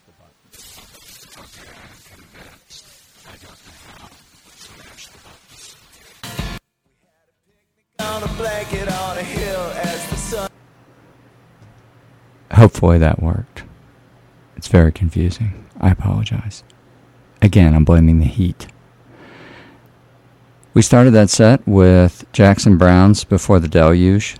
the button. Okay, I'm convinced. I don't know how to mash the buttons. On a blanket on a hill as the sun. Hopefully that worked. It's very confusing. I apologize. Again, I'm blaming the heat. We started that set with Jackson Browne's Before the Deluge,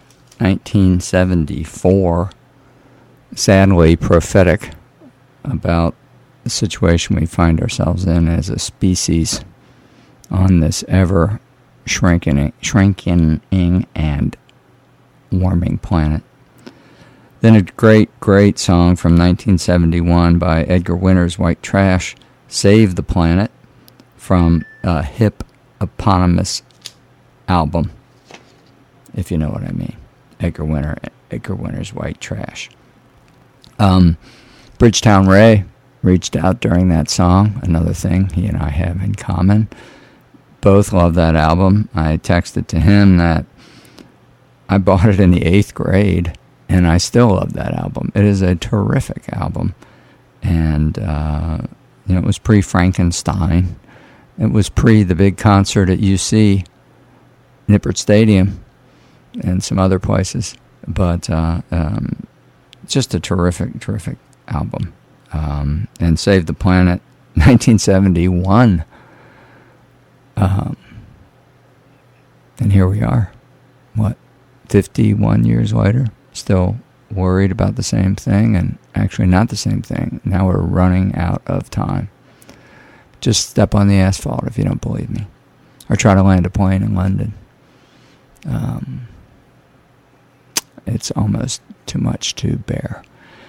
1974. Sadly prophetic about the situation we find ourselves in as a species on this ever shrinking and warming planet. Then a great song from 1971 by Edgar Winter's White Trash, Save the Planet, from a hip eponymous album, if you know what I mean. Edgar Winter's White Trash. Bridgetown Ray reached out during that song, another thing he and I have in common. Both love that album. I texted to him that I bought it in the 8th grade, and I still love that album. It is a terrific album. And, it was pre-Frankenstein. It was pre the big concert at UC, Nippert Stadium, and some other places. But just a terrific album. And Save the Planet, 1971. And here we are, 51 years later, still worried about the same thing, and actually not the same thing. Now we're running out of time. Just step on the asphalt if you don't believe me, or try to land a plane in London. It's almost too much to bear.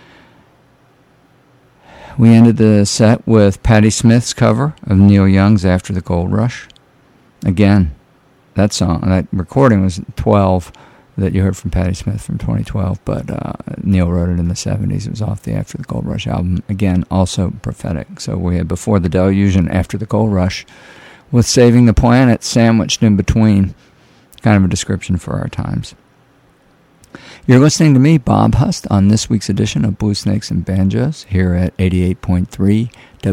We ended the set with Patti Smith's cover of Neil Young's After the Gold Rush. Again, that recording was 12 that you heard from Patti Smith from 2012, but Neil wrote it in the 70s. It was off the After the Gold Rush album. Again, also prophetic. So we had Before the Deluge and After the Gold Rush, with Saving the Planet sandwiched in between. Kind of a description for our times. You're listening to me, Bob Hust, on this week's edition of Blue Snakes and Banjos here at 88.3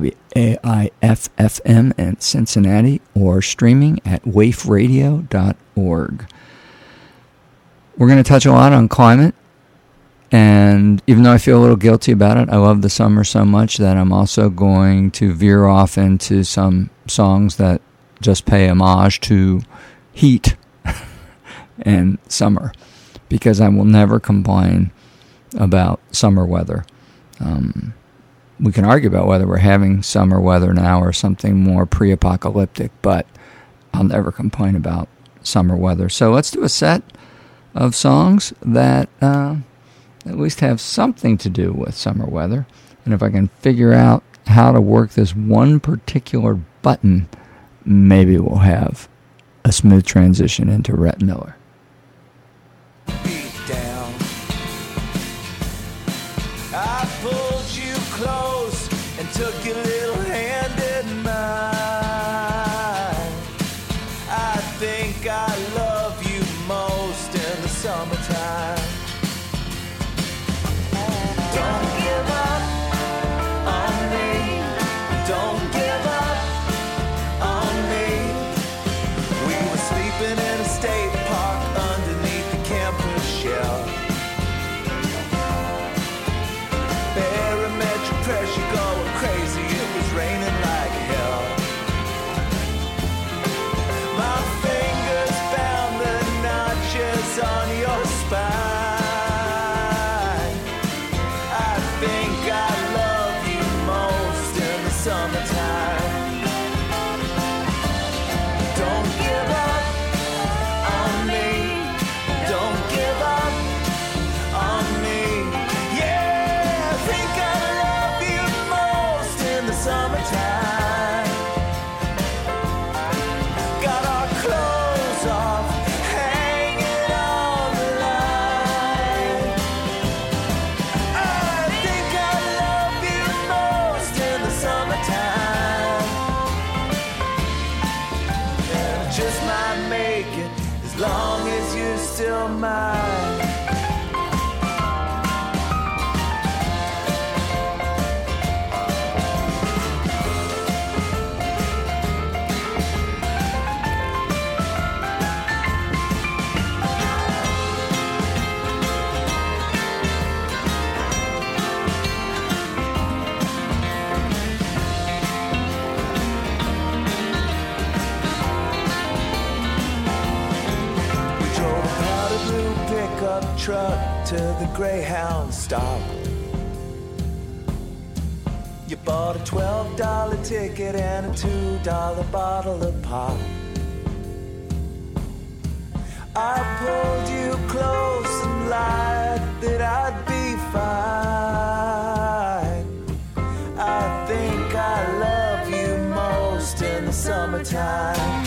WAIF-FM in Cincinnati, or streaming at waferadio.org. We're going to touch a lot on climate, and even though I feel a little guilty about it, I love the summer so much that I'm also going to veer off into some songs that just pay homage to heat and summer, because I will never complain about summer weather. We can argue about whether we're having summer weather now or something more pre-apocalyptic, but I'll never complain about summer weather. So let's do a set of songs that at least have something to do with summer weather. And if I can figure out how to work this one particular button, maybe we'll have a smooth transition into Rhett Miller. Down. I pulled you close and took your little hand in mine. I think I love you most in the summertime. Don't give up on me. Don't give up on me. We were sleeping in a state park underneath the campus shell. Barometric pressure going crazy. It was raining like hell. My fingers found the notches on your spine. I think I love you most in the summertime. Don't give up on me. Don't give up on me. Yeah, I think I love you most in the summertime. Got our clothes off, hanging on the line. I think I love you most in the summertime. And I just might make it as long as you're still mine. to the Greyhound stop. You bought a $12 ticket and a $2 bottle of pop. I pulled you close and lied that I'd be fine. I think I love you most in the summertime.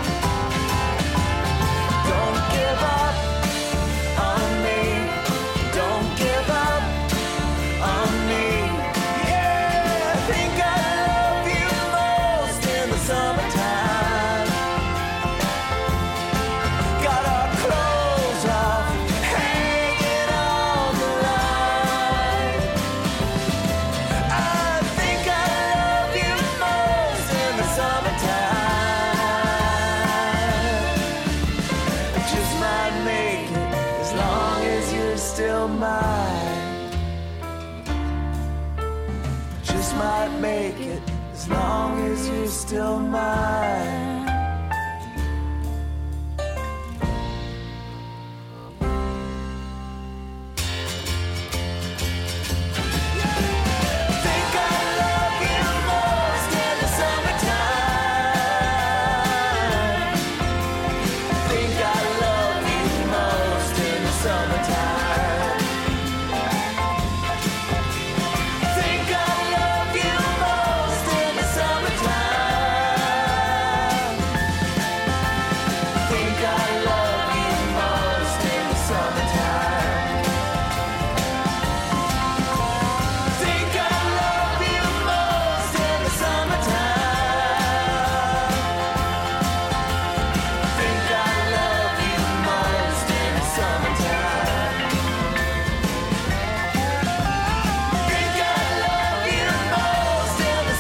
Don't give up on me. Don't give up on me. Yeah, I think I love you most in the summertime. Got our clothes off, hanging on the line. I think I love you most in the summertime. I just might make it as long as you're still mine. Just might make it as long as you're still mine. Think I love you most in the summertime. Think I love you most in the summertime. Think I love you most in the summertime. Think I love you most in the summertime. Think I love you most in the summertime. Think I love you most in the summertime. Think I love you most in the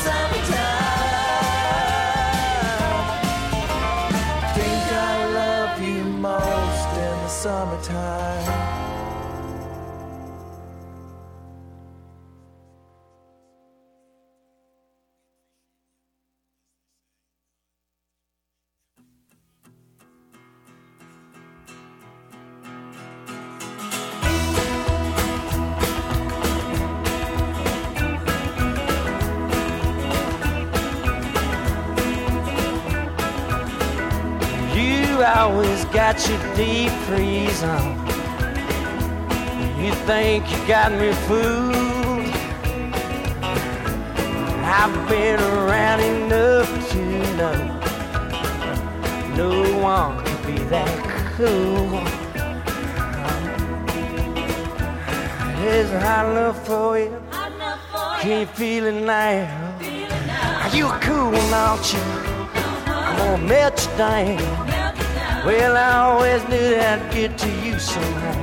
summertime. Think I love you most in the summertime. You always got your deep freeze on. You think you got me fooled. I've been around enough to know no one can be that cool. There's a hot enough for you. Can you feel it now? Are you cool, aren't you? I'm gonna melt you down. Well, I always knew that I'd get to you somehow.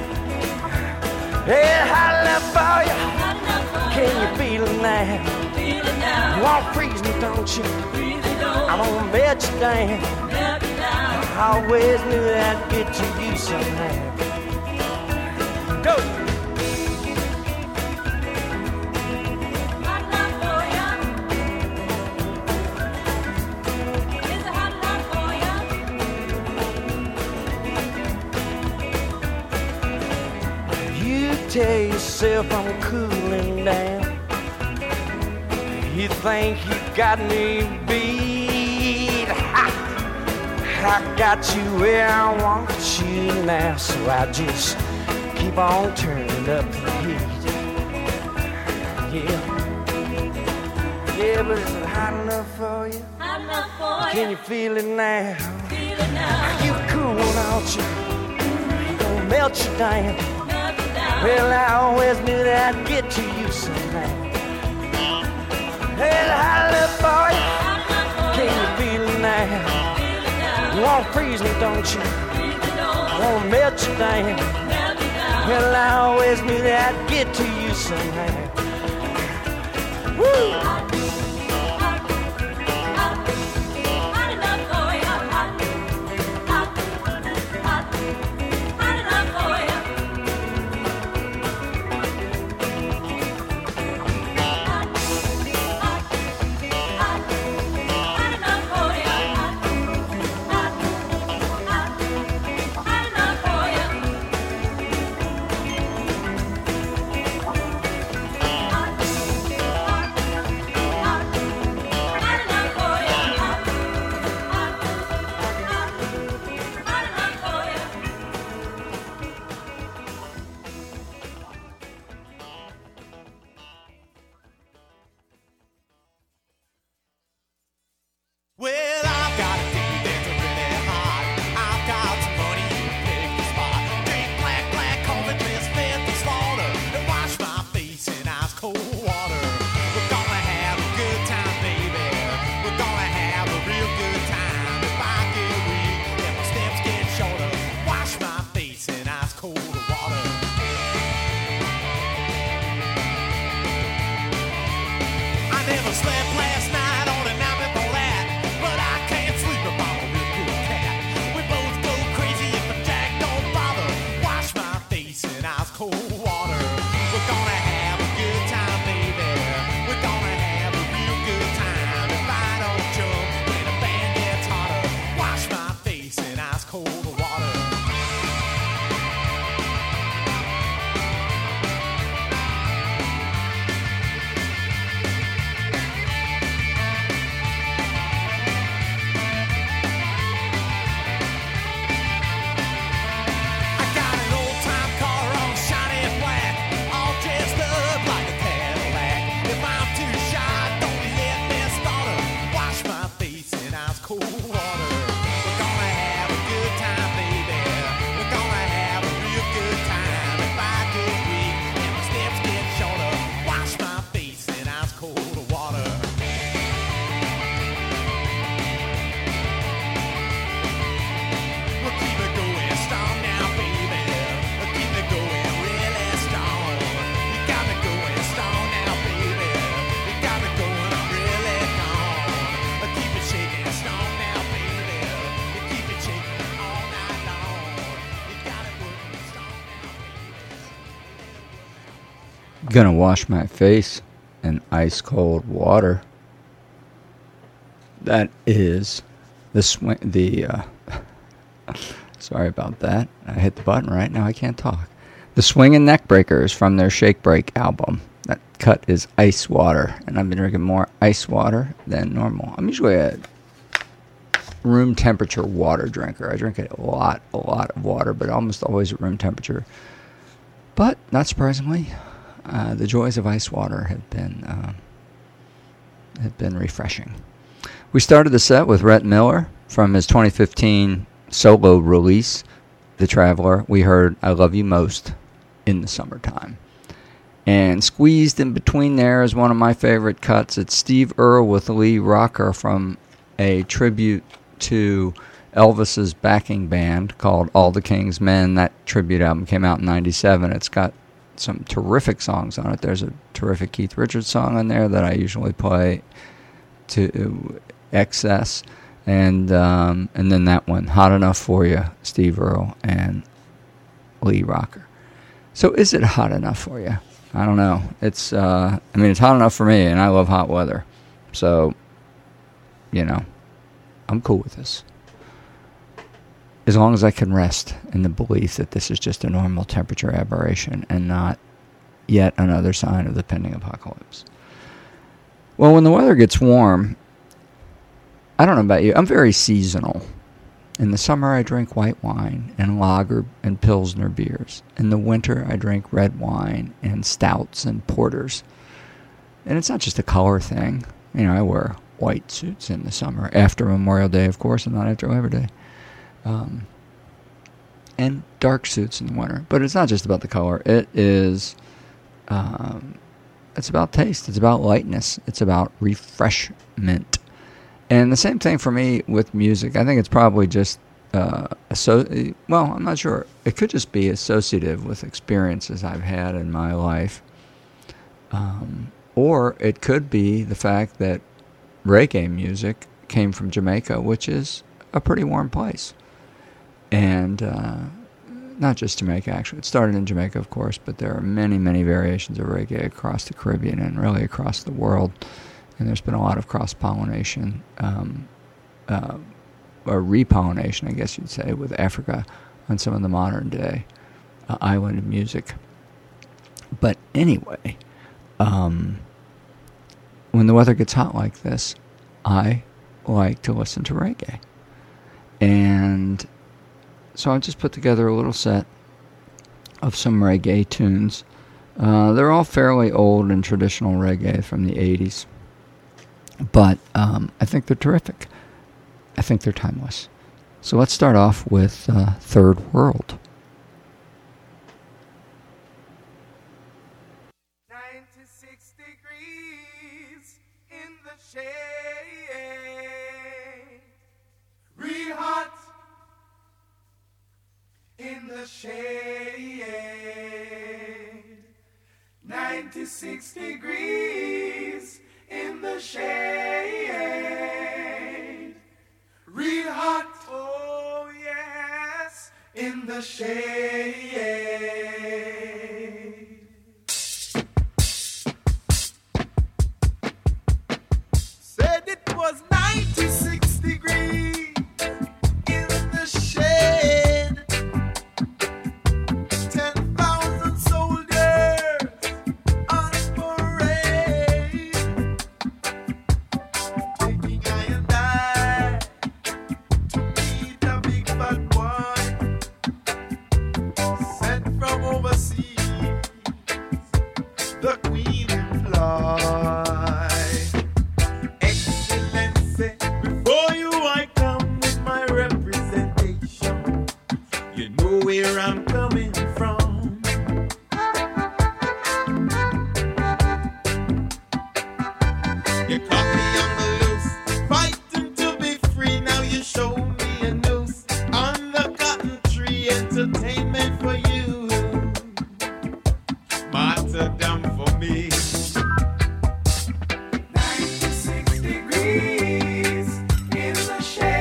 Hey, hot enough for you. Can you feel it now? You won't freeze me, don't you? I'm gonna melt you down. I always knew that I'd get to you somehow. Go! Tell yourself I'm cooling down. You think you got me beat. Ha! I got you where I want you now, so I just keep on turning up the heat. Yeah, yeah, but is it hot enough for you? Can you feel it now? You cool, aren't you? Gonna melt you down. Well, I always knew that I'd get to you somehow. Hey, hot enough for you. Can you feel it now? You won't freeze me, don't you? I won't melt you down. Well, I always knew that I'd get to you somehow. Woo! slept last night on a night before that, but I can't sleep if I'm a real good cat. We both go crazy if the jack don't bother. Wash my face in ice cold water. We're gonna have a good time, baby. We're gonna have a real good time. If I don't jump when the band gets hotter, wash my face in ice cold water. I got an old-time car all shiny and black, all dressed up like a Cadillac. If I'm too shy, don't let me start her. Wash my face in ice cold water. We're gonna have a good time, baby. We're gonna have a real good time. If I get weak and my steps get shorter, wash my face in ice cold water. We'll keep it going strong now, baby. We'll keep it going really strong. You got me going strong now, baby. You got me going, I'm really gone. We'll keep it shaking strong now, baby. We'll keep it shaking all night long. You got it working strong now, baby. Gonna wash my face in ice cold water. That is the swing. Sorry about that. I hit the button right now. I can't talk. The Swingin' Neckbreakers from their Shake Break album. That cut is ice water, and I've been drinking more ice water than normal. I'm usually a room temperature water drinker. I drink a lot of water, but almost always at room temperature. But not surprisingly, the joys of ice water have been refreshing. We started the set with Rhett Miller from his 2015 solo release, The Traveler. We heard I Love You Most in the Summertime. And squeezed in between there is one of my favorite cuts. It's Steve Earle with Lee Rocker from a tribute to Elvis's backing band called All the King's Men. That tribute album came out in 97. It's got some terrific songs on it. There's a terrific Keith Richards song on there that I usually play to excess. And then that one, Hot Enough For You, Steve Earle and Lee Rocker. So is it hot enough for you? I don't know. It's it's hot enough for me, and I love hot weather. So, I'm cool with this. As long as I can rest in the belief that this is just a normal temperature aberration and not yet another sign of the pending apocalypse. Well, when the weather gets warm, I don't know about you, I'm very seasonal. In the summer, I drink white wine and lager and Pilsner beers. In the winter, I drink red wine and stouts and porters. And it's not just a color thing. I wear white suits in the summer, after Memorial Day, of course, and not after Labor Day. And dark suits in the winter. But it's not just about the color. It is, it's about taste. It's about lightness. It's about refreshment. And the same thing for me with music. I think it's probably just, I'm not sure. It could just be associative with experiences I've had in my life. Or it could be the fact that reggae music came from Jamaica, which is a pretty warm place. And not just Jamaica, actually. It started in Jamaica, of course, but there are many, many variations of reggae across the Caribbean and really across the world. And there's been a lot of cross-pollination, or repollination, I guess you'd say, with Africa on some of the modern-day island music. But anyway, when the weather gets hot like this, I like to listen to reggae. And so I just put together a little set of some reggae tunes. They're all fairly old and traditional reggae from the 80s. But I think they're terrific. I think they're timeless. So let's start off with Third World. 96 degrees in the shade. Real hot in the shade. 96 degrees in the shade. Real hot, oh yes, in the shade. Said it was 96 degrees in the shade. 10,000 soldiers on parade, taking I and I to meet a big bad boy sent from overseas, the Queen employ. Excellency, before you I come with my representation. You know where I'm coming from. You caught me on the loose, fighting to be free. Now you show me a noose on the cotton tree. Entertainment for you, martyrdom for me. 96 degrees in the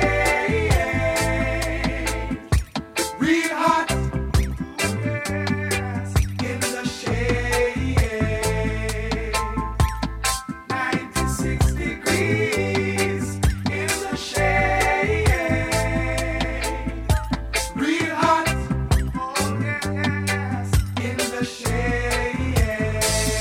shade. Real hot, yes, in the shade. 96 degrees in the shade. Real hot, oh yes, in the shade.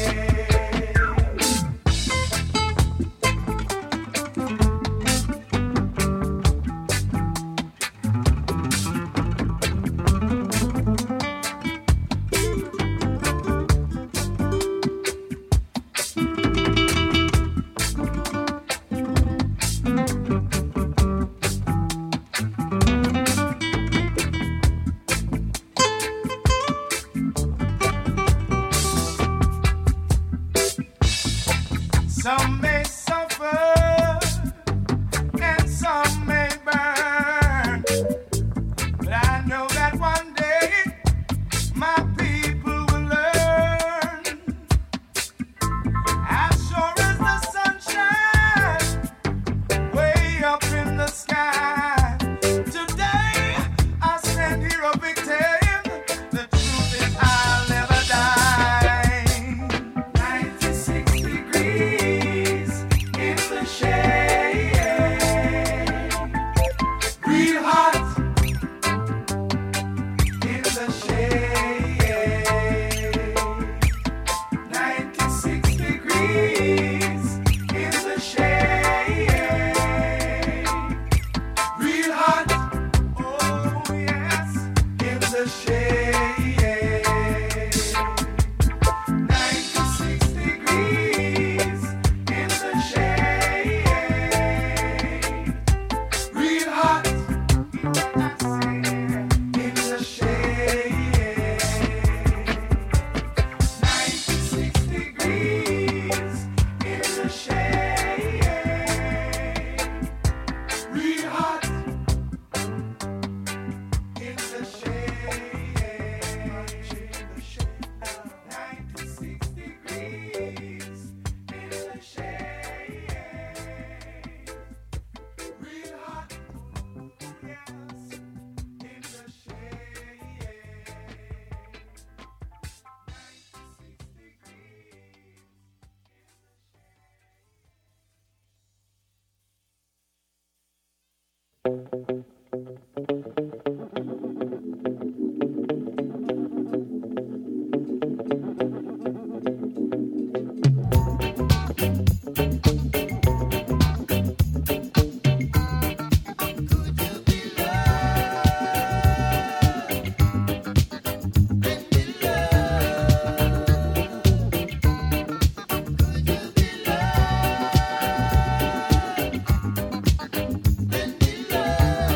Some may suffer and some may burn, but I know that one day my people will learn. As sure as the sun shines way up in the sky, today I stand here a victim. The truth is I'll never die. 96 degrees in the shade. Real hot in the shade. 96 degrees in the shade. Real hot, oh yes, in the shade. 96 degrees in the shade. Real hot, I say, in the shade. 96 degrees in the shade. Real hot in the shade. 96 degrees in the shade. Real hot, yes, in the shade. 96 degrees. Could you be loved?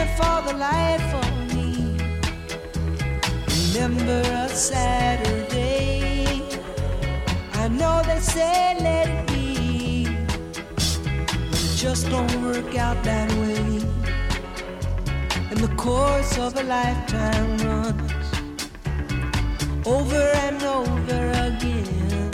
for the life of me. Remember a Saturday. I know they say let it be, but it just don't work out that way. And the course of a lifetime runs over and over again.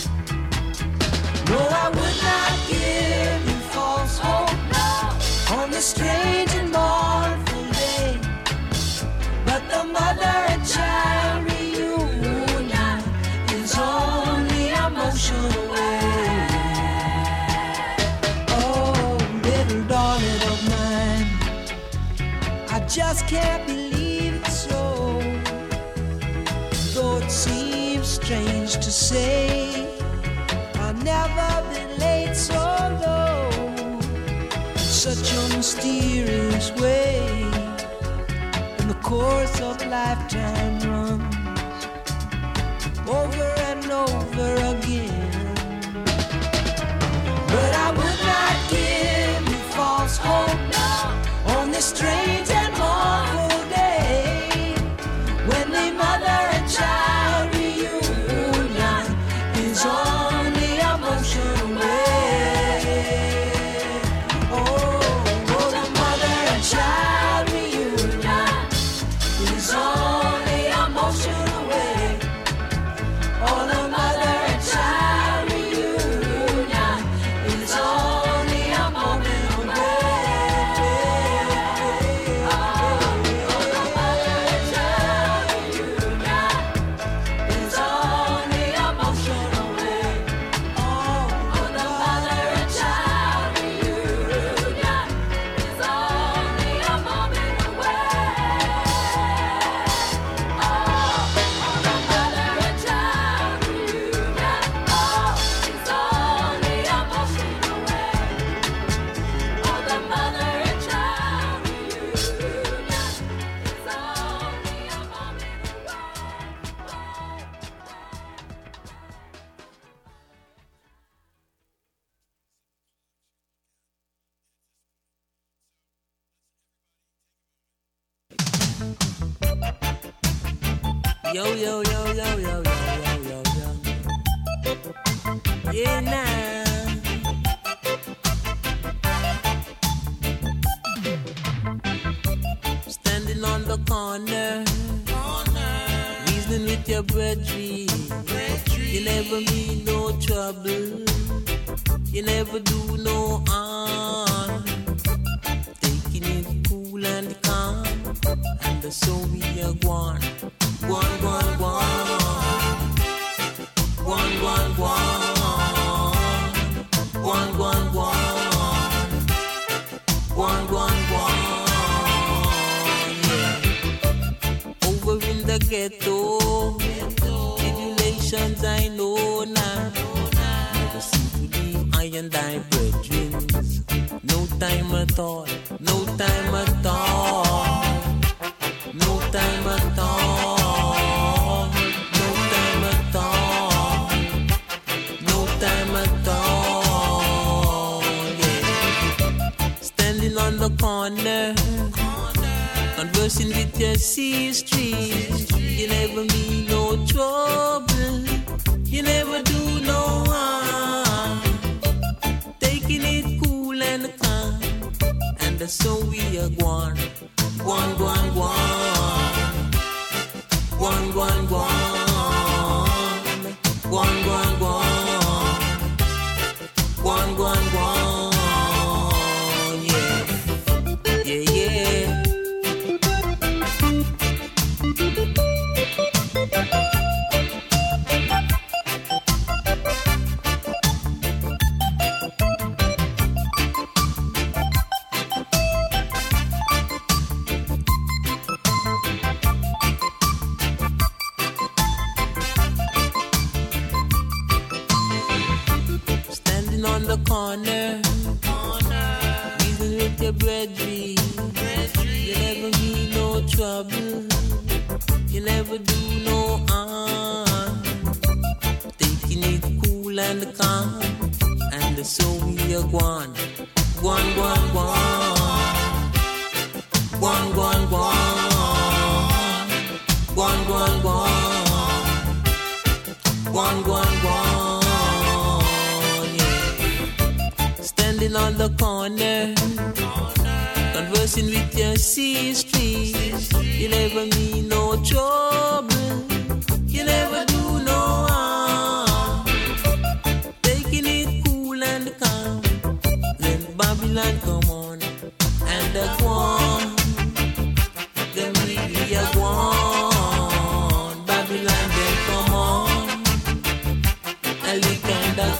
No, I would not give you false hope on this strange and mournful day, but the mother and child reunion is only a motion away. Oh, little darling of mine, I just can't believe it's so. Though it seems strange to say, I've never been late so low, in such a mysterious way. And the course of lifetime runs over and over again. But I would not give you false hope on this strange and mournful day, when the mother and child reunion is only a motion away. Oh, the mother and child reunion is only a motion away. Oh, the mother and child reunion is only a moment away. Oh, the mother and child reunion is only a motion away. Oh, the mother and child reunion is only a moment away. Oh, the mother and child reunion, oh, is only a motion away. Oh, the mother and child reunion is only a moment Yo, yo, yo, yo, yo, yo, yo, yo, yo. Yeah, nah. Standing on the corner, reasoning with your brethren. You never mean no trouble. You never do no harm. Taking it cool and calm, and so we are gone. One, one, one. One, one, one. One, one, one. One, one, one. Yeah. Over in the ghetto, tribulations I know now. Never seem to leave I and I brethren. No time at all. No time at all. No time at all. No time at all. No time at all. Yeah. Standing on the corner, conversing with your sister. You never mean no trouble. You never do no harm. Taking it cool and calm, and so we are gone. One, one, one. One, one, one. One, one, one. One, one, one. Yeah. Yeah, yeah. the corner. Reason with your brethren. You never mean no trouble. You never do no harm. Taking it cool and calm. And so we are one. One. Gwan, gwan, gwan. Gwan, gwan, gwan. Gwan, gwan, gwan. Yeah. Standing on the corner, conversing with your sister. You never mean no trouble. You never do no harm. Taking it cool and calm. Then Babylon come on and the Gwan. Then really a Gwan. Babylon then come on and we kind of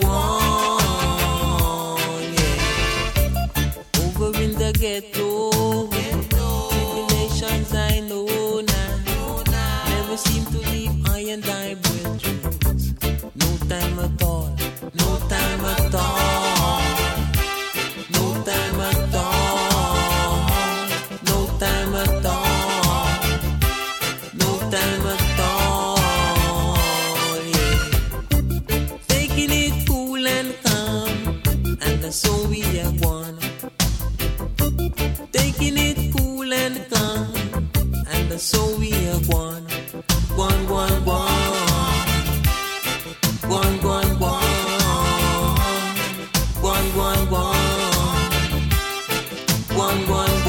Gwan. Yeah. Over in the ghetto, tribulations I know now. Never seem to leave I and I brethren. No time at all. No time at all. No time at all. No time at all. No time at all. Yeah. Taking it cool and calm, and that's so we are one. Taking it cool and calm, and that's so we are one. One, one, one. One, one, one. One, one, one. One, one,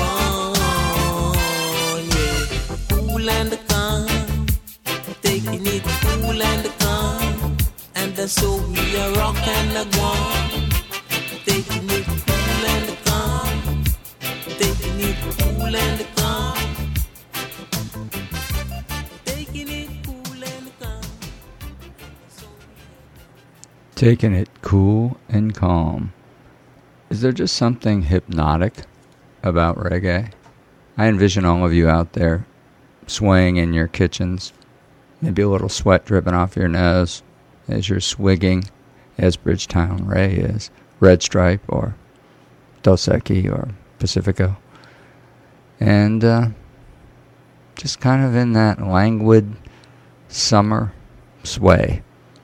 one. Yeah. Cool and calm. Taking it cool and calm. And that's so we are rock and a one. Taking it cool and calm. Taking it cool and calm. Taking it cool and calm. Taking it cool and calm. Is there just something hypnotic about reggae? I envision all of you out there swaying in your kitchens, maybe a little sweat dripping off your nose as you're swigging, as Bridgetown Ray is, Red Stripe or Dos Equis or Pacifico. And just kind of in that languid summer sway.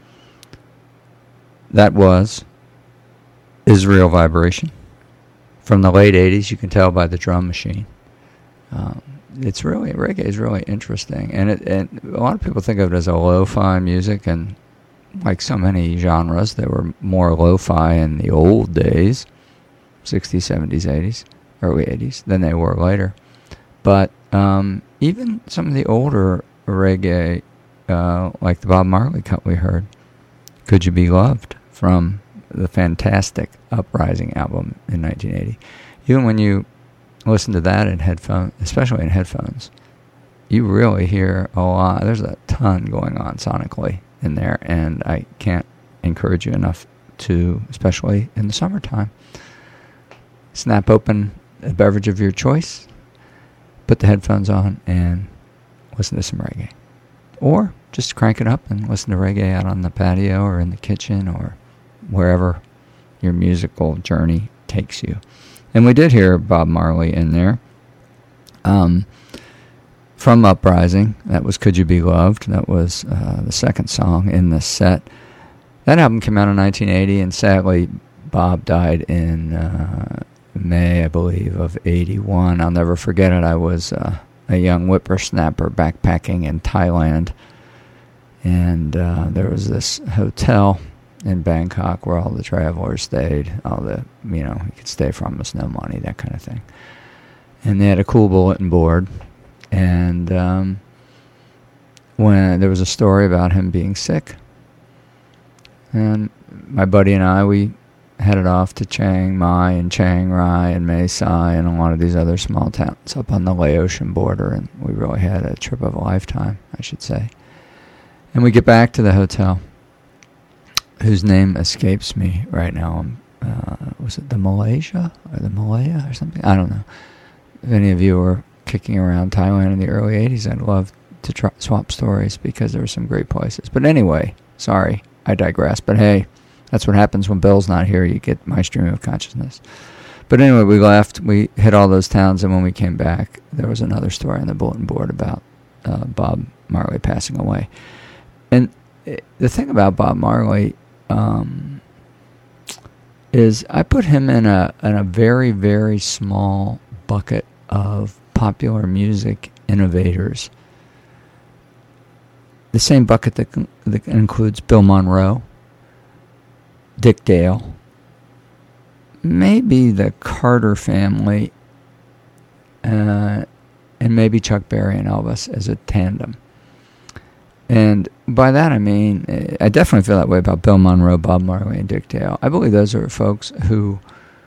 That was Israel Vibration. From the late 80s, you can tell by the drum machine. It's really, reggae is really interesting. And a lot of people think of it as a lo-fi music, and like so many genres, they were more lo-fi in the old days, 60s, 70s, 80s, early 80s, than they were later. But even some of the older reggae, like the Bob Marley cut we heard, Could You Be Loved, from the fantastic Uprising album in 1980. Even when you listen to that in headphones, especially in headphones, you really hear a lot. There's a ton going on sonically in there, and I can't encourage you enough to, especially in the summertime, snap open a beverage of your choice, put the headphones on, and listen to some reggae. Or just crank it up and listen to reggae out on the patio or in the kitchen or wherever your musical journey takes you. And we did hear Bob Marley in there. From Uprising, that was Could You Be Loved. That was the second song in the set. That album came out in 1980, and sadly, Bob died in May, I believe, of 81. I'll never forget it. I was a young whippersnapper backpacking in Thailand, and there was this hotel in Bangkok where all the travelers stayed. You could stay for almost no money, that kind of thing. And they had a cool bulletin board, and when there was a story about him being sick, and my buddy and I, we headed off to Chiang Mai and Chiang Rai and Mae Sai and a lot of these other small towns up on the Laotian border, and we really had a trip of a lifetime, I should say. And we get back to the hotel, whose name escapes me right now. Was it the Malaysia or the Malaya or something? I don't know. If any of you were kicking around Thailand in the early 80s, I'd love to swap stories, because there were some great places. But anyway, sorry, I digress. But hey, that's what happens when Bill's not here. You get my stream of consciousness. But anyway, we left. We hit all those towns, and when we came back, there was another story on the bulletin board about Bob Marley passing away. And the thing about Bob Marley is I put him in a very, very small bucket of popular music innovators. The same bucket that includes Bill Monroe, Dick Dale, maybe the Carter family, and maybe Chuck Berry and Elvis as a tandem. And by that I mean, I definitely feel that way about Bill Monroe, Bob Marley, and Dick Dale. I believe those are folks who...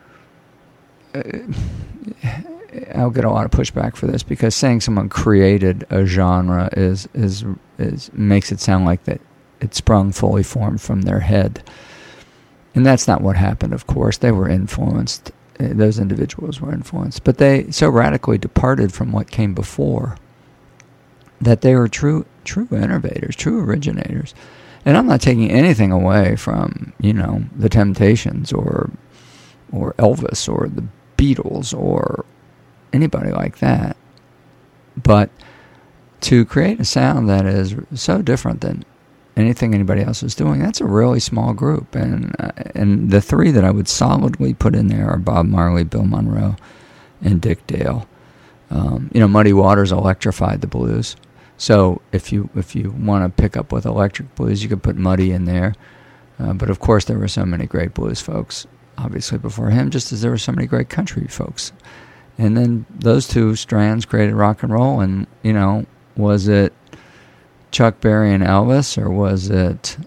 I'll get a lot of pushback for this, because saying someone created a genre is makes it sound like that it sprung fully formed from their head. And that's not what happened, of course. They were influenced. Those individuals were influenced. But they so radically departed from what came before that they were true innovators, true originators. And I'm not taking anything away from, the Temptations or Elvis or the Beatles or anybody like that. But to create a sound that is so different than anything anybody else is doing, that's a really small group. And the three that I would solidly put in there are Bob Marley, Bill Monroe, and Dick Dale. Muddy Waters electrified the blues. So if you want to pick up with electric blues, you could put Muddy in there. But of course, there were so many great blues folks, obviously, before him, just as there were so many great country folks. And then those two strands created rock and roll. And, was it Chuck Berry and Elvis, or was it,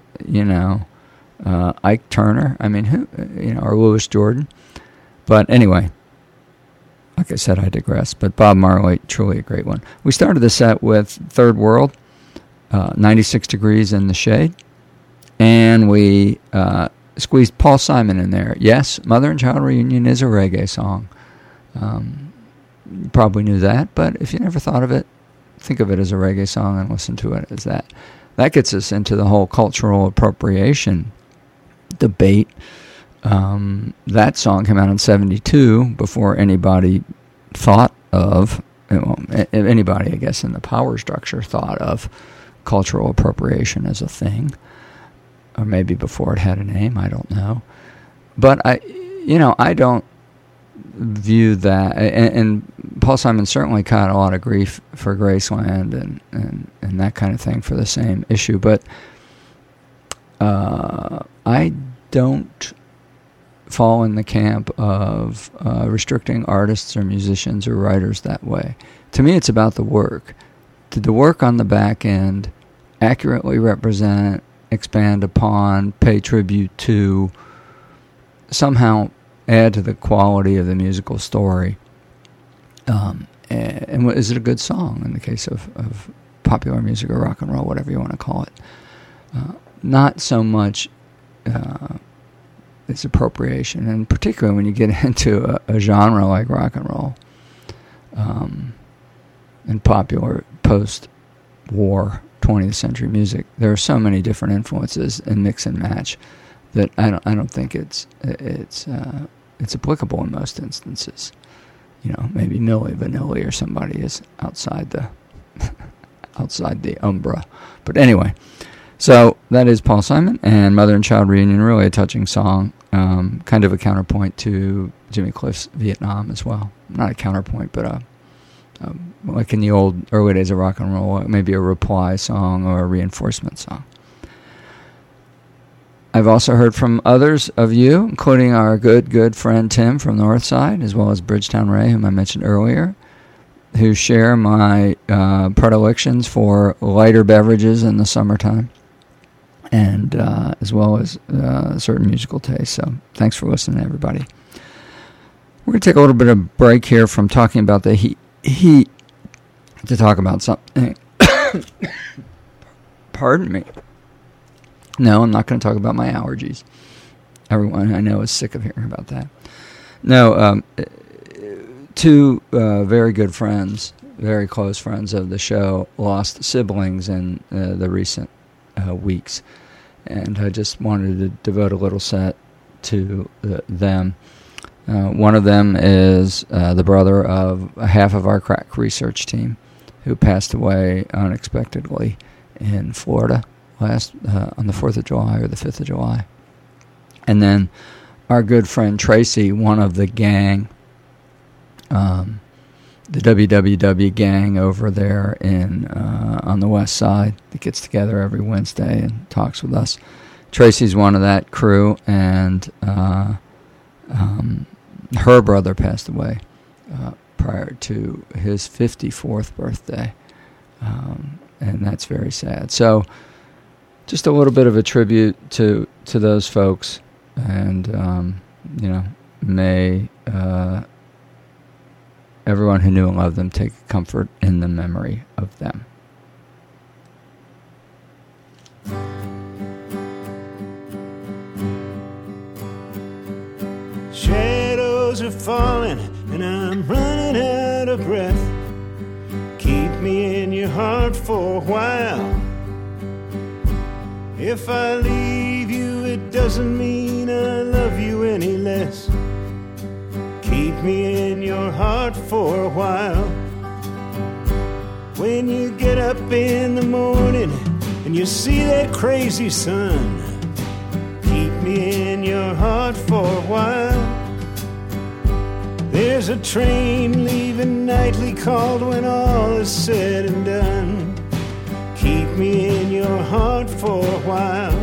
Ike Turner? I mean, who, or Louis Jordan? But anyway, like I said, I digress. But Bob Marley, truly a great one. We started the set with Third World, 96 Degrees in the Shade. And we squeezed Paul Simon in there. Yes, Mother and Child Reunion is a reggae song. You probably knew that, but if you never thought of it, think of it as a reggae song and listen to it as that. That gets us into the whole cultural appropriation debate. That song came out in 1972 before anybody thought of, anybody, I guess, in the power structure thought of cultural appropriation as a thing. Or maybe before it had a name, I don't know. But I don't view that, and Paul Simon certainly caught a lot of grief for Graceland and that kind of thing for the same issue, but I don't fall in the camp of restricting artists or musicians or writers that way. To me, it's about the work. Did the work on the back end accurately represent, expand upon, pay tribute to, somehow add to the quality of the musical story? And is it a good song in the case of popular music or rock and roll, whatever you want to call it? Not so much its appropriation, and particularly when you get into a genre like rock and roll and popular post-war 20th century music. There are so many different influences and mix and match that I don't think it's applicable in most instances. Maybe Milli Vanilli or somebody is outside the umbra. But anyway, so that is Paul Simon and Mother and Child Reunion, really a touching song, kind of a counterpoint to Jimmy Cliff's Vietnam as well. Not a counterpoint, but like in the early days of rock and roll, maybe a reply song or a reinforcement song. I've also heard from others of you, including our good friend Tim from Northside, as well as Bridgetown Ray, whom I mentioned earlier, who share my predilections for lighter beverages in the summertime, and as well as certain musical tastes. So thanks for listening, everybody. We're going to take a little bit of break here from talking about the heat to talk about something. Pardon me. No, I'm not going to talk about my allergies. Everyone I know is sick of hearing about that. No, two very good friends, very close friends of the show, lost siblings in the recent weeks. And I just wanted to devote a little set to them. One of them is the brother of half of our crack research team, who passed away unexpectedly in Florida on the 4th of July or the 5th of July. And then our good friend Tracy, one of the gang, the WWW gang over there in on the west side that gets together every Wednesday and talks with us. Tracy's one of that crew, and her brother passed away prior to his 54th birthday, and that's very sad. So just a little bit of a tribute to those folks, and may everyone who knew and loved them take comfort in the memory of them. Shadows are falling and I'm running out of breath. Keep me in your heart for a while. If I leave you, it doesn't mean I love you any less. Keep me in your heart for a while. When you get up in the morning and you see that crazy sun, keep me in your heart for a while. There's a train leaving nightly called when all is said and done. Keep me in your heart for a while.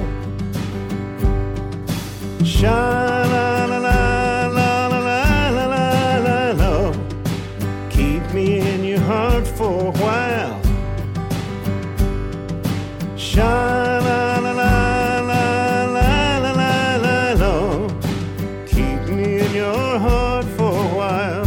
Sha-la-la-la-la-la-la-la-la. Keep me in your heart for a while. Sha-la-la-la-la-la-la-la. Keep me in your heart for a while.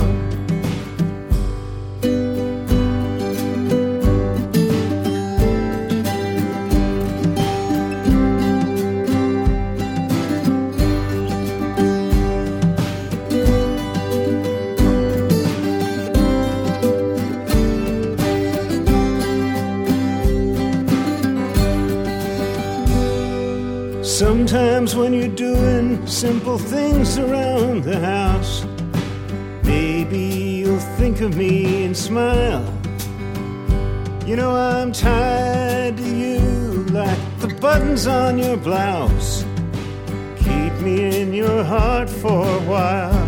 Sometimes when you're doing simple things around the house, maybe you'll think of me and smile. You know I'm tied to you like the buttons on your blouse. Keep me in your heart for a while.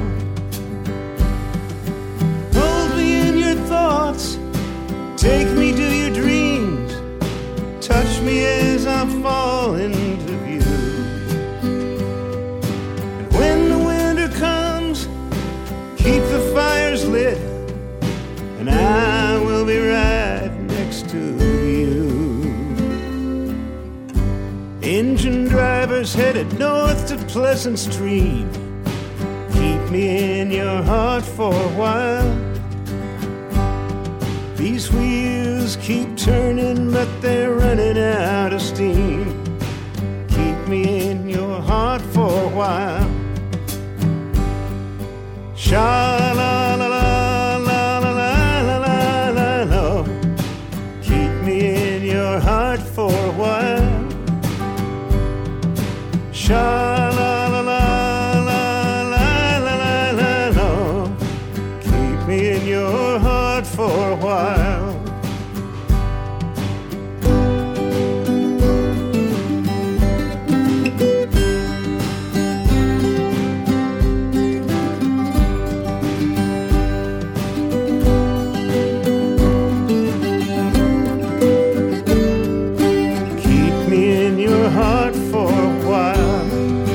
Hold me in your thoughts, take me to your dreams, touch me as I fall into view. When the winter comes, keep the fires lit, and I will be right next to you. Engine drivers headed north to Pleasant Street. Keep me in your heart for a while. These wheels keep turning, but they're running out of steam. Keep me in your heart for a while. Sha-la-la-la-la-la-la-la-la. Keep me in your heart for a while. Sha-la-la-la-la-la-la-la. Keep me in your heart for a while. Heart for a while.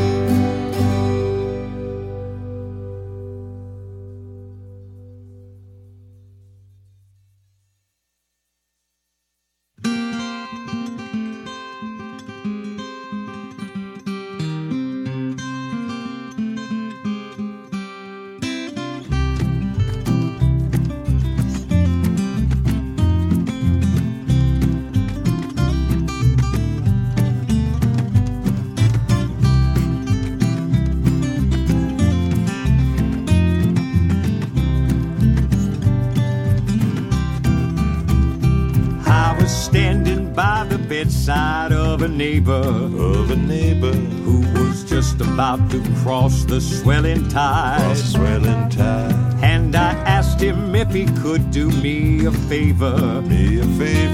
Standing by the bedside of a neighbor who was just about to cross the swelling tide. And I asked him if he could do me a favor.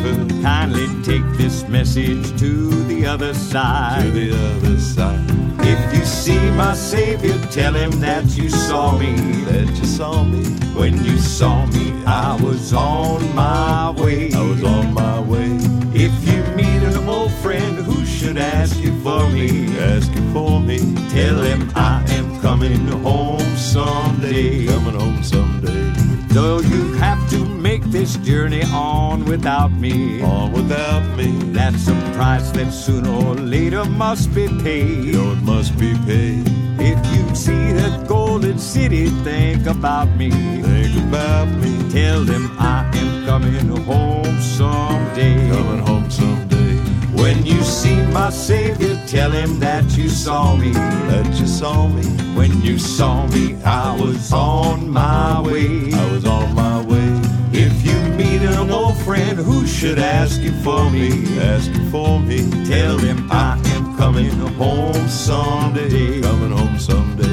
Kindly take this message to the other side. If you see my Savior, tell him that you saw me. That you saw me. When you saw me, I was on my way. I was on my way. If you meet an old friend who should ask you for me, ask you for me, tell him I am coming home someday. Coming home someday. Though you have to make this journey on without me, on without me, that's a price that sooner or later must be paid. Oh, it must be paid. If you see that golden city, think about me. Think about me. Tell them I am coming home someday. Coming home someday. When you see my Savior, tell him that you saw me. That you saw me. When you saw me, I was on my way. I was on my way. If you meet an old friend who should ask you for me, ask you for me, tell him I am coming home someday. Coming home someday.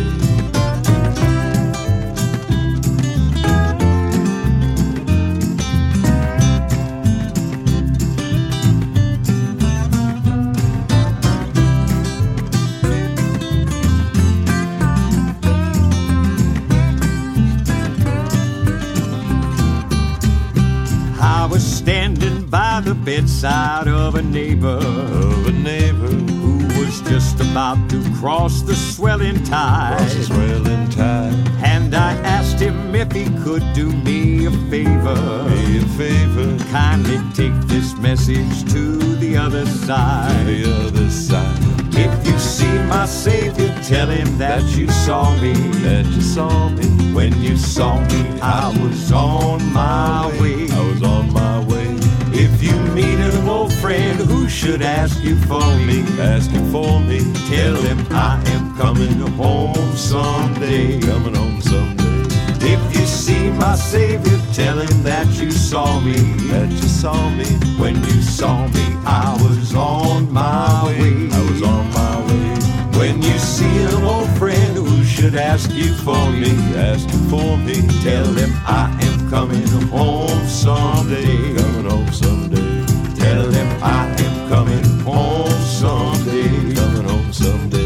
Standing by the bedside of a neighbor who was just about to cross the swelling tide. And I asked him if he could do me a favor. Kindly take this message to the other side. If you see my Savior, tell him that you saw me. That you saw me. When you saw me, I was on my way. I was on my way. If you meet an old friend who should ask you for me, ask you for me, tell him I am coming home someday. Coming home someday. If you see my Savior, tell him that you saw me. That you saw me. When you saw me, I was on my way. I was on my way. When you see an old friend who should ask you for me, ask you for me, tell him I am coming home someday. Coming home someday. Tell him I am coming home someday. Coming home someday.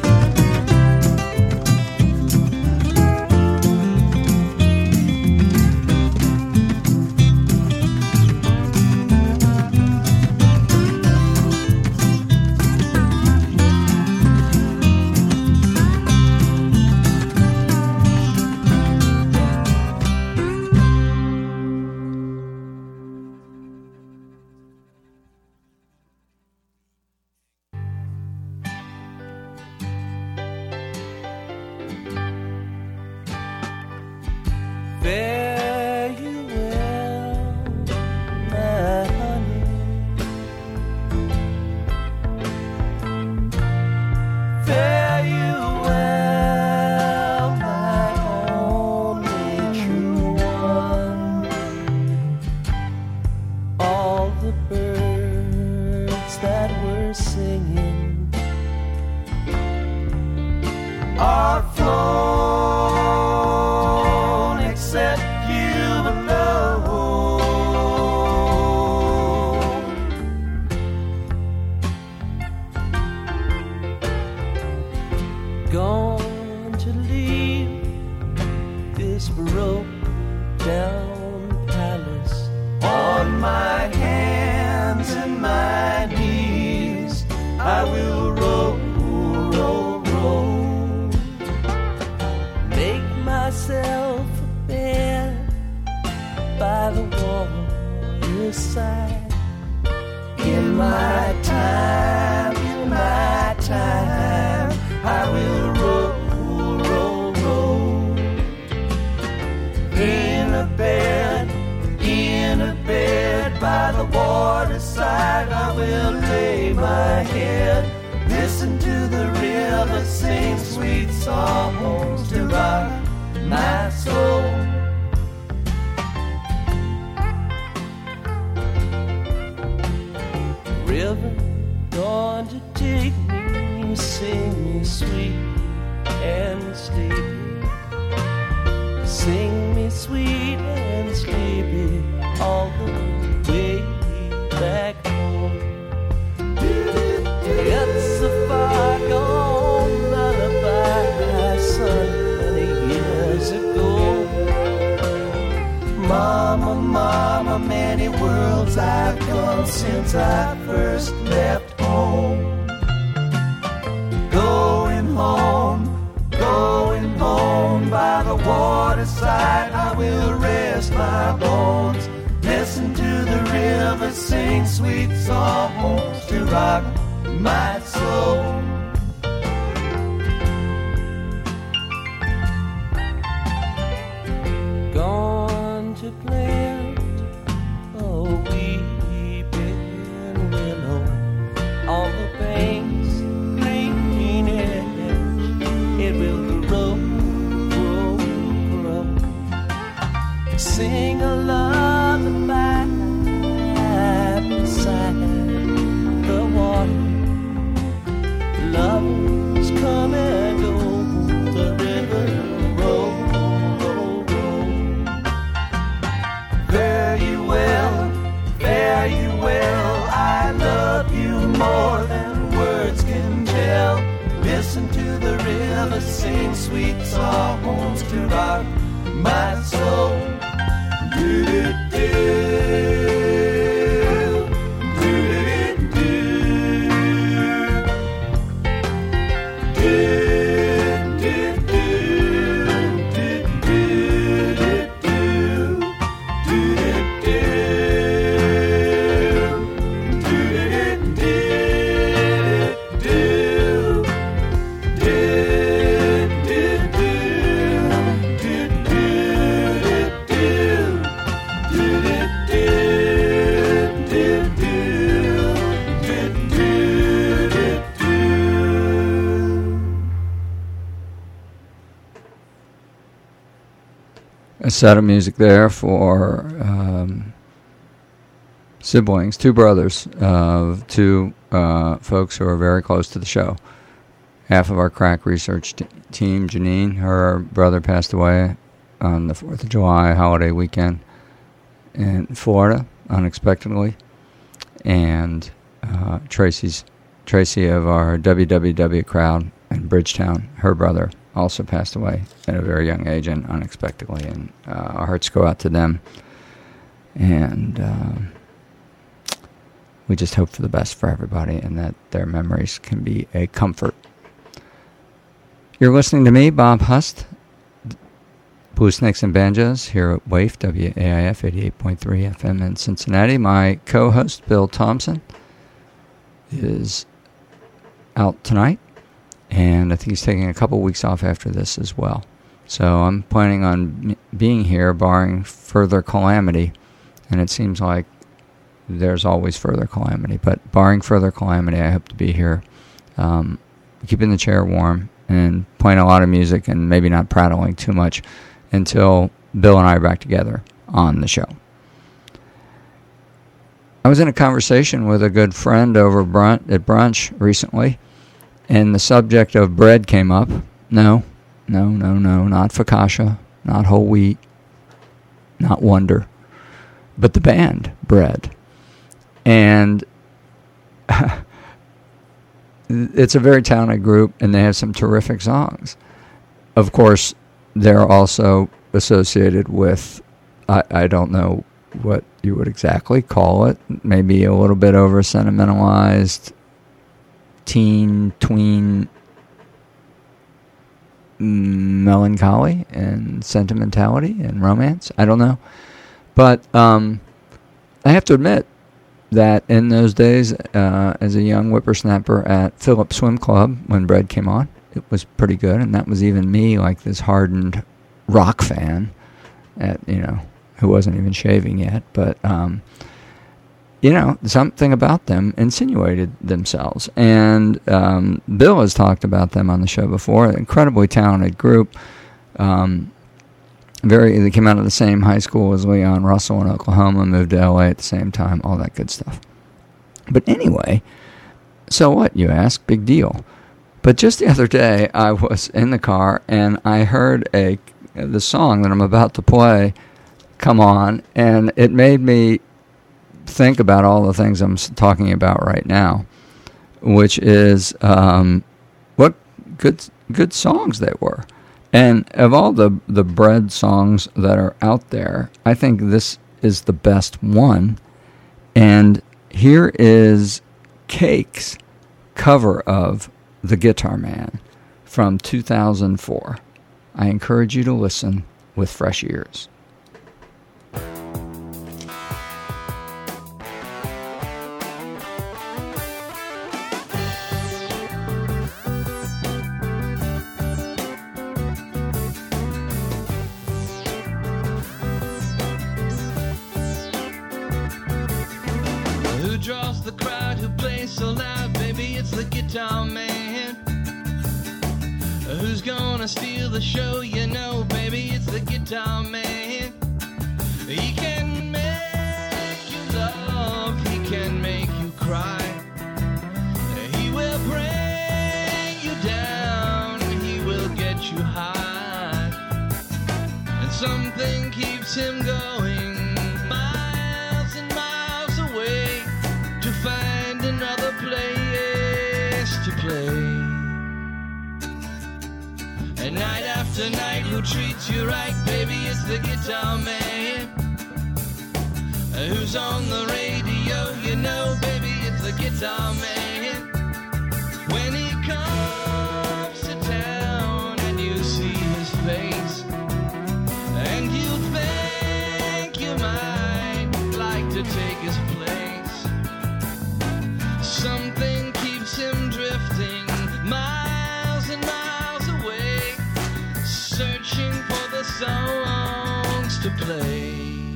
Fare you well, my honey. Fare you well, my only true one. All the birds that were singing are flown, except you alone. Gone to leave this broke down palace on my hands and my knees. I will roll, roll, roll. Make myself a bed by the waterside. In my time, I will roll, roll, roll. In a bed by the waterside, I will lay my head. Listen to the river sing sweet songs to rock my soul. River gone to take me, sing me sweet and sleepy. Sing me sweet and sleepy all the way back home. It's a far gone Mama, mama, many worlds I've come since I first left home. Going home by the waterside, I will rest my bones. Listen to the river sing sweet songs to rock my soul. Gone to plant a weeping willow on the banks, green edge. It will grow, grow, grow. Sing a lullaby beside the water. Lovers come and go, the river roll, roll, roll. Fare you well, I love you more than words can tell. Listen to the river sing sweet songs to rock my soul. A set of music there for siblings, two brothers of two folks who are very close to the show. Half of our crack research team, Janine, her brother passed away on the 4th of July holiday weekend in Florida, unexpectedly. And Tracy of our WWW crowd in Bridgetown, her brother also passed away at a very young age and unexpectedly, and our hearts go out to them, and we just hope for the best for everybody and that their memories can be a comfort. You're listening to me, Bob Hust, Blue Snakes and Banjos, here at WAIF, WAIF 88.3 FM in Cincinnati. My co-host, Bill Thompson, is out tonight, and I think he's taking a couple weeks off after this as well. So I'm planning on being here, barring further calamity, and it seems like there's always further calamity. But barring further calamity, I hope to be here, keeping the chair warm and playing a lot of music and maybe not prattling too much until Bill and I are back together on the show. I was in a conversation with a good friend over at brunch recently, and the subject of bread came up. No, not focaccia, not whole wheat, not Wonder, but the band Bread. And it's a very talented group, and they have some terrific songs. Of course, they're also associated with, I don't know what you would exactly call it, maybe a little bit over sentimentalized tween melancholy and sentimentality and romance. I don't know. But I have to admit that in those days, as a young whippersnapper at Phillips Swim Club, when Bread came on, it was pretty good. And that was even me, like this hardened rock fan, who wasn't even shaving yet. But, something about them insinuated themselves. And Bill has talked about them on the show before. An incredibly talented group. They came out of the same high school as Leon Russell in Oklahoma, moved to LA at the same time, all that good stuff. But anyway, so what, you ask? Big deal. But just the other day, I was in the car, and I heard the song that I'm about to play come on, and it made me think about all the things I'm talking about right now, which is what good songs they were. And of all the Bread songs that are out there, I think this is the best one. And here is Cake's cover of The Guitar Man from 2004. I encourage you to listen with fresh ears. Who draws the crowd, who plays so loud, baby, it's the Guitar Man. Who's gonna steal the show, you know, baby, it's the Guitar Man. He can make you love, he can make you cry. He will bring you down, he will get you high. And something keeps him going miles and miles away to find another place to play. And night after night, who treats you right, baby, it's the Guitar Man. Who's on the radio, you know, baby, it's the Guitar Man. When he comes to town and you see his face, and you think you might like to take his place, something keeps him drifting miles and miles away, searching for the songs to play.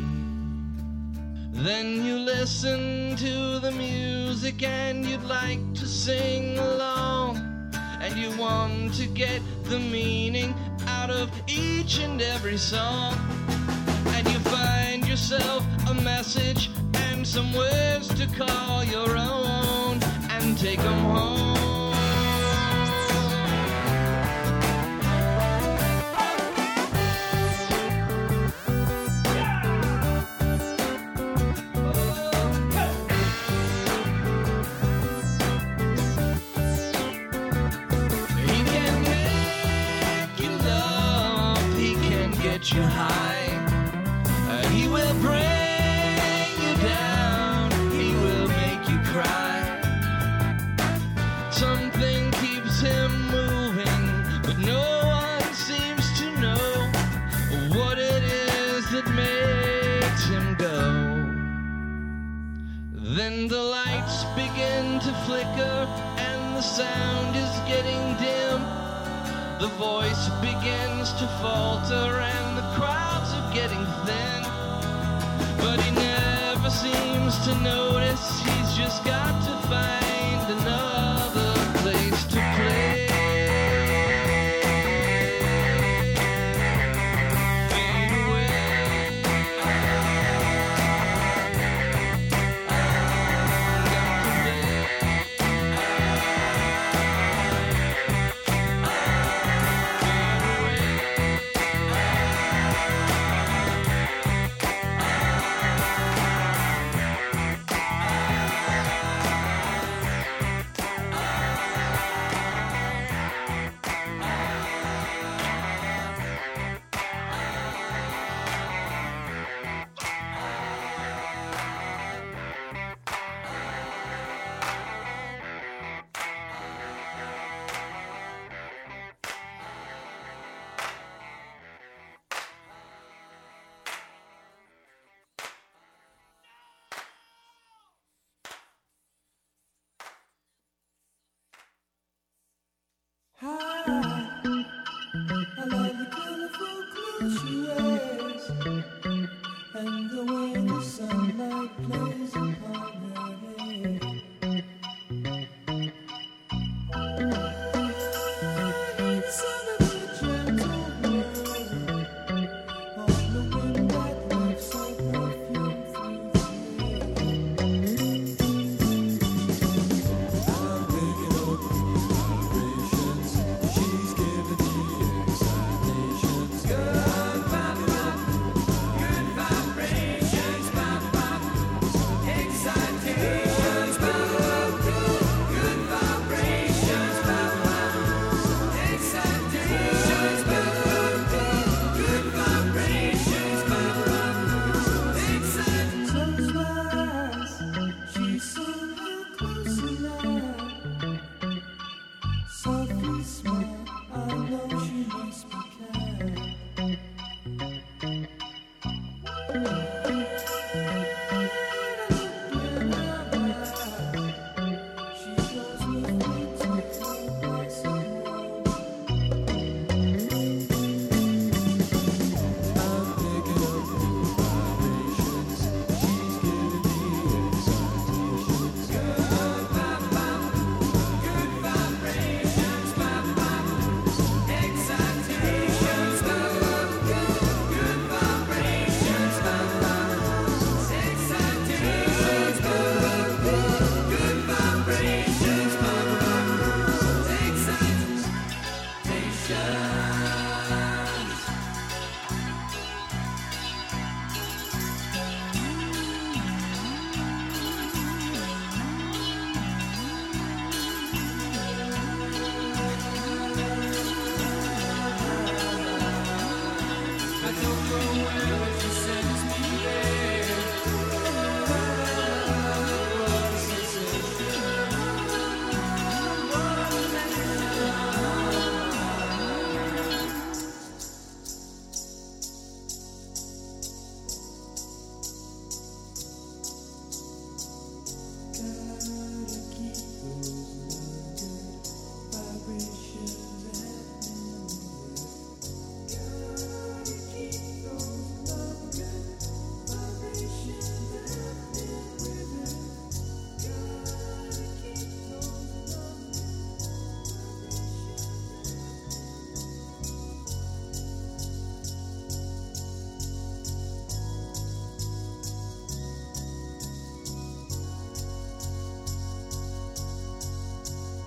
Then you listen to the music and you'd like to sing along, and you want to get the meaning out of each and every song, and you find yourself a message and some words to call your own and take them home. He can make you love, he can get you high. He will bring you down, he will make you cry. Something keeps him moving, but no one seems to know what it is that makes him go. Then the lights begin to flicker and the sound is getting dim. The voice begins to falter and the crowds are getting thin. But he never seems to notice, he's just got to find another place to play. Fade away.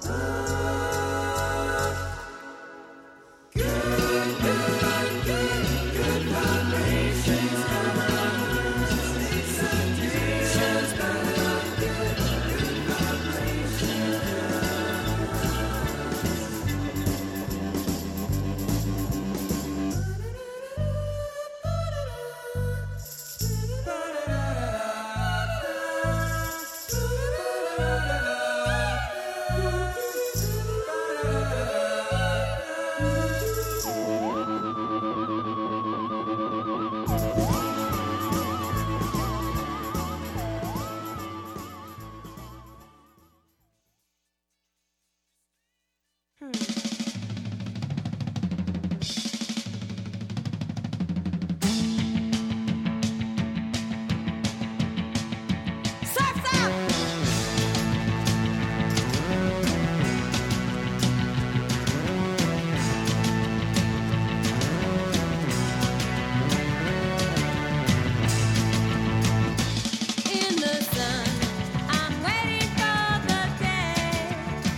In the sun, I'm waiting for the day,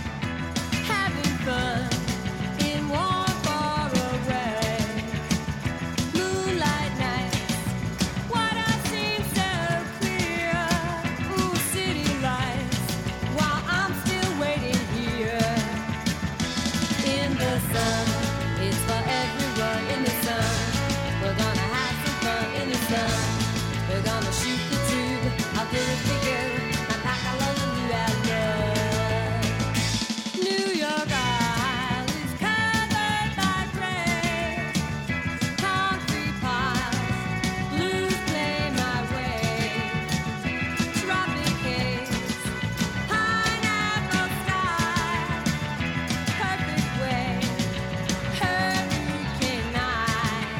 having fun in warm far away. Moonlight nights, what I seem so clear. Ooh, city lights, while I'm still waiting here. In the sun, it's for everyone in the sun. We're gonna have some fun in the sun. We're gonna shoot the tube, I'll do it for you. I'm back alone in New York. New York Isle is covered by gray. Concrete piles, blues play my way. Tropic haze, pineapple sky. Perfect way, hurricane night.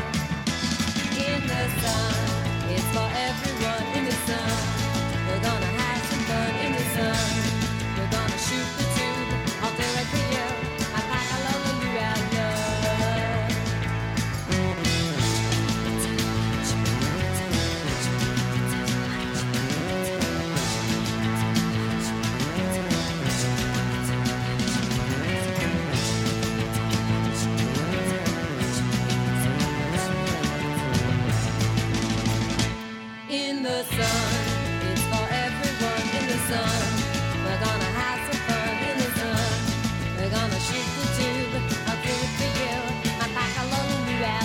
In the sun, it's for everyone in the sun. We're gonna have some fun in the sun. We're gonna shoot the tube, I'll do it for you. I pack a load of New York. In the sun, it's for everyone in the sun. We're gonna have some fun in the sun. We're gonna shoot the tube, I'll do it for you. I'm back alone, New York.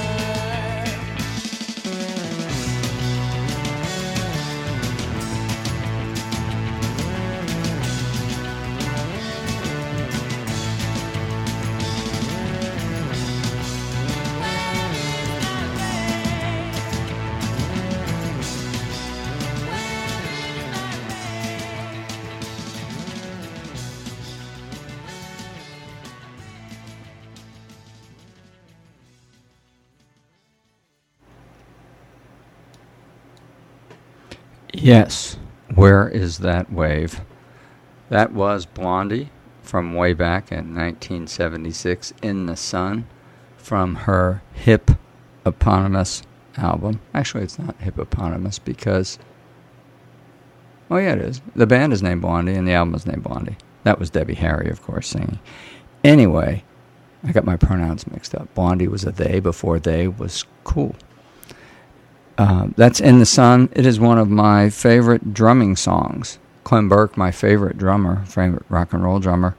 Yes, Where Is That Wave? That was Blondie from way back in 1976, In the Sun, from her hip eponymous album. Actually, it's not hip eponymous because, oh yeah, it is. The band is named Blondie and the album is named Blondie. That was Debbie Harry, of course, singing. Anyway, I got my pronouns mixed up. Blondie was a they before they was cool. That's In the Sun. It is one of my favorite drumming songs. Clem Burke, my favorite drummer, favorite rock and roll drummer,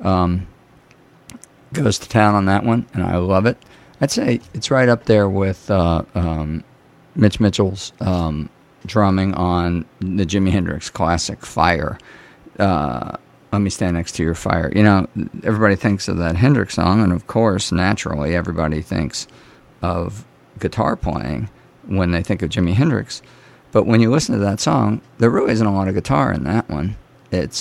goes to town on that one, and I love it. I'd say it's right up there with Mitch Mitchell's drumming on the Jimi Hendrix classic Fire. Let Me Stand Next to Your Fire. You know, everybody thinks of that Hendrix song, and of course, naturally, everybody thinks of guitar playing when they think of Jimi Hendrix. But when you listen to that song, there really isn't a lot of guitar in that one. It's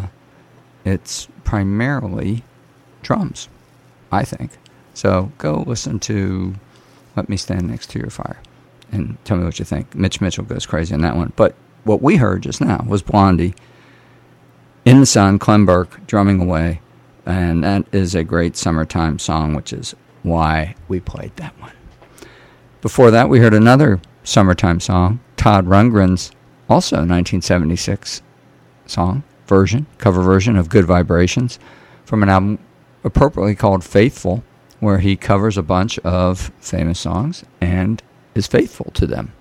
primarily drums, I think. So go listen to Let Me Stand Next to Your Fire and tell me what you think. Mitch Mitchell goes crazy on that one. But what we heard just now was Blondie, In the Sun, Clem Burke, drumming away. And that is a great summertime song, which is why we played that one. Before that, we heard another summertime song, Todd Rundgren's also 1976 song, cover version of Good Vibrations from an album appropriately called Faithful, where he covers a bunch of famous songs and is faithful to them.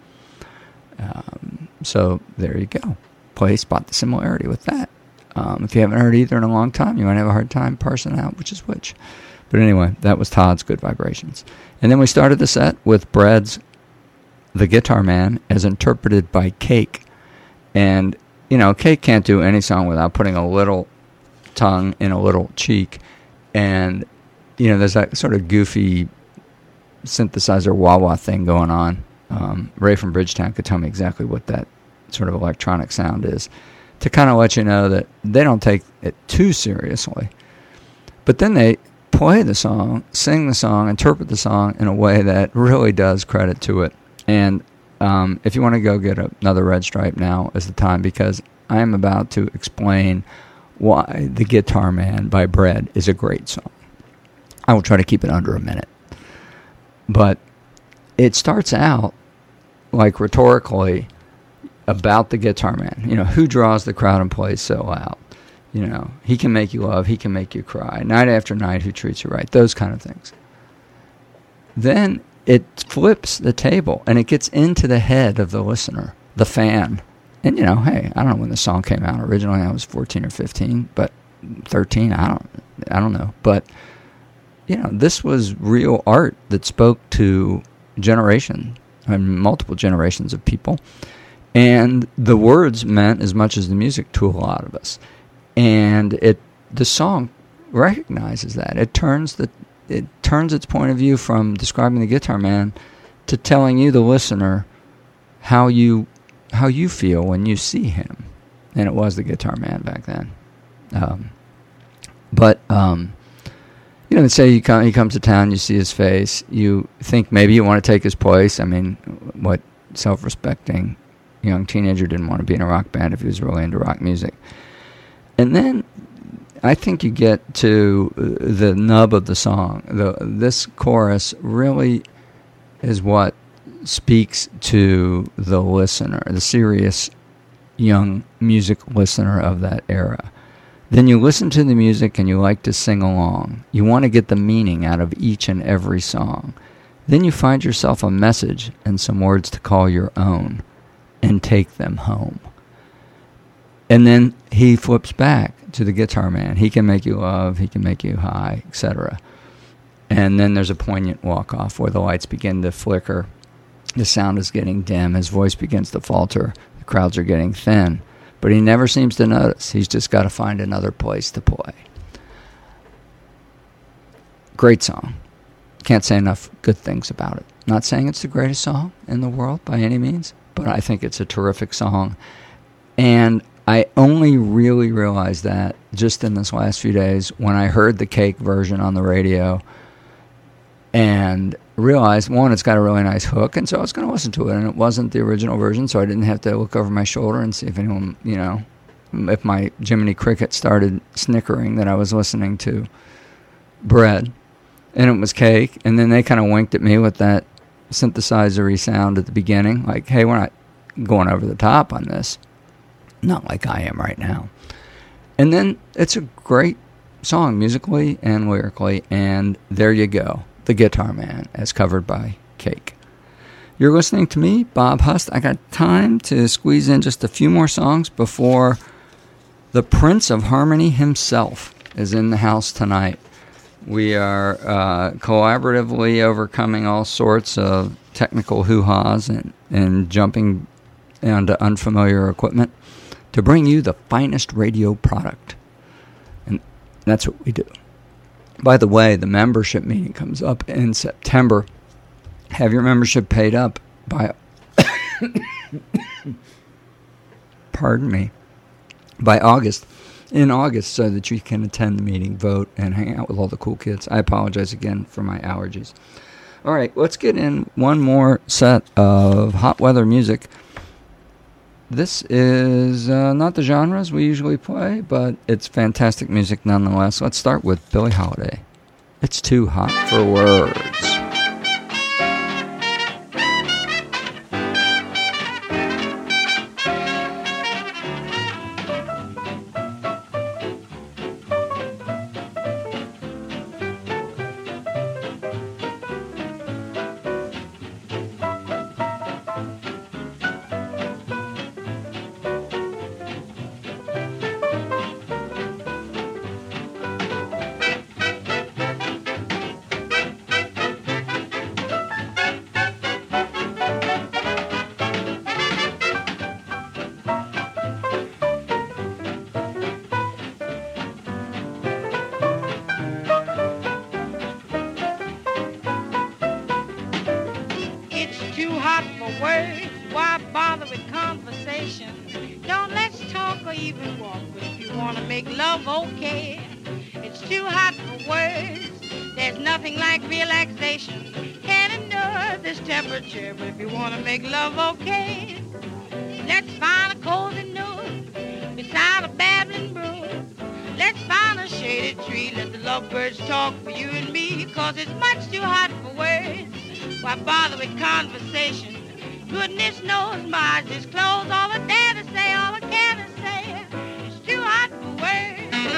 So there you go. Spot the similarity with that. If you haven't heard either in a long time, you might have a hard time parsing out which is which. But anyway, that was Todd's Good Vibrations. And then we started the set with Bread's The Guitar Man as interpreted by Cake. And, you know, Cake can't do any song without putting a little tongue in a little cheek. And, you know, there's that sort of goofy synthesizer wah-wah thing going on. Ray from Bridgetown could tell me exactly what that sort of electronic sound is, to kind of let you know that they don't take it too seriously. But then they play the song, sing the song, interpret the song in a way that really does credit to it. And if you want to go get another Red Stripe, now is the time, because I am about to explain why The Guitar Man by Bread is a great song. I will try to keep it under a minute. But it starts out, like, rhetorically about the Guitar Man. You know, who draws the crowd and plays so loud? You know, he can make you love, he can make you cry. Night after night, who treats you right? Those kind of things. Then it flips the table, and it gets into the head of the listener, the fan. And, you know, hey, I don't know when the song came out. Originally, I was 14 or 15, but 13, I don't know. But, you know, this was real art that spoke to generation, and multiple generations of people. And the words meant as much as the music to a lot of us. And the song recognizes that. It turns its point of view from describing the Guitar Man to telling you, the listener, how you feel when you see him. And it was the Guitar Man back then. You know, say he comes to town, you see his face, you think maybe you want to take his place. I mean, what self-respecting young teenager didn't want to be in a rock band if he was really into rock music? And then I think you get to the nub of the song. This chorus really is what speaks to the listener, the serious young music listener of that era. Then you listen to the music and you like to sing along. You want to get the meaning out of each and every song. Then you find yourself a message and some words to call your own and take them home. And then he flips back to the Guitar Man. He can make you love, he can make you high, etc. And then there's a poignant walk-off where the lights begin to flicker. The sound is getting dim. His voice begins to falter. The crowds are getting thin. But he never seems to notice. He's just got to find another place to play. Great song. Can't say enough good things about it. Not saying it's the greatest song in the world by any means, but I think it's a terrific song. And I only really realized that just in this last few days when I heard the Cake version on the radio and realized, one, it's got a really nice hook, and so I was going to listen to it, and it wasn't the original version, so I didn't have to look over my shoulder and see if anyone, you know, if my Jiminy Cricket started snickering that I was listening to Bread. And it was Cake, and then they kind of winked at me with that synthesizer-y sound at the beginning, like, hey, we're not going over the top on this. Not like I am right now. And then it's a great song, musically and lyrically, and there you go. The Guitar Man, as covered by Cake. You're listening to me, Bob Hust. I got time to squeeze in just a few more songs before the Prince of Harmony himself is in the house tonight. We are collaboratively overcoming all sorts of technical hoo-has and jumping onto unfamiliar equipment to bring you the finest radio product. And that's what we do. By the way, the membership meeting comes up in September. Have your membership paid up by by August. In August, so that you can attend the meeting, vote, and hang out with all the cool kids. I apologize again for my allergies. All right, let's get in one more set of hot weather music. This is not the genres we usually play, but it's fantastic music nonetheless. Let's start with Billie Holiday. It's Too Hot for Words. even walk. But if you want to make love, okay. It's too hot for words. There's nothing like relaxation. Can't endure this temperature. But if you want to make love, okay. Let's find a cozy nook beside a babbling brook. Let's find a shaded tree. Let the lovebirds talk for you and me. 'Cause it's much too hot for words. Why bother with conversation? Goodness knows my eyes is closed. All I dare to say, all I care to say, it's too hot for words.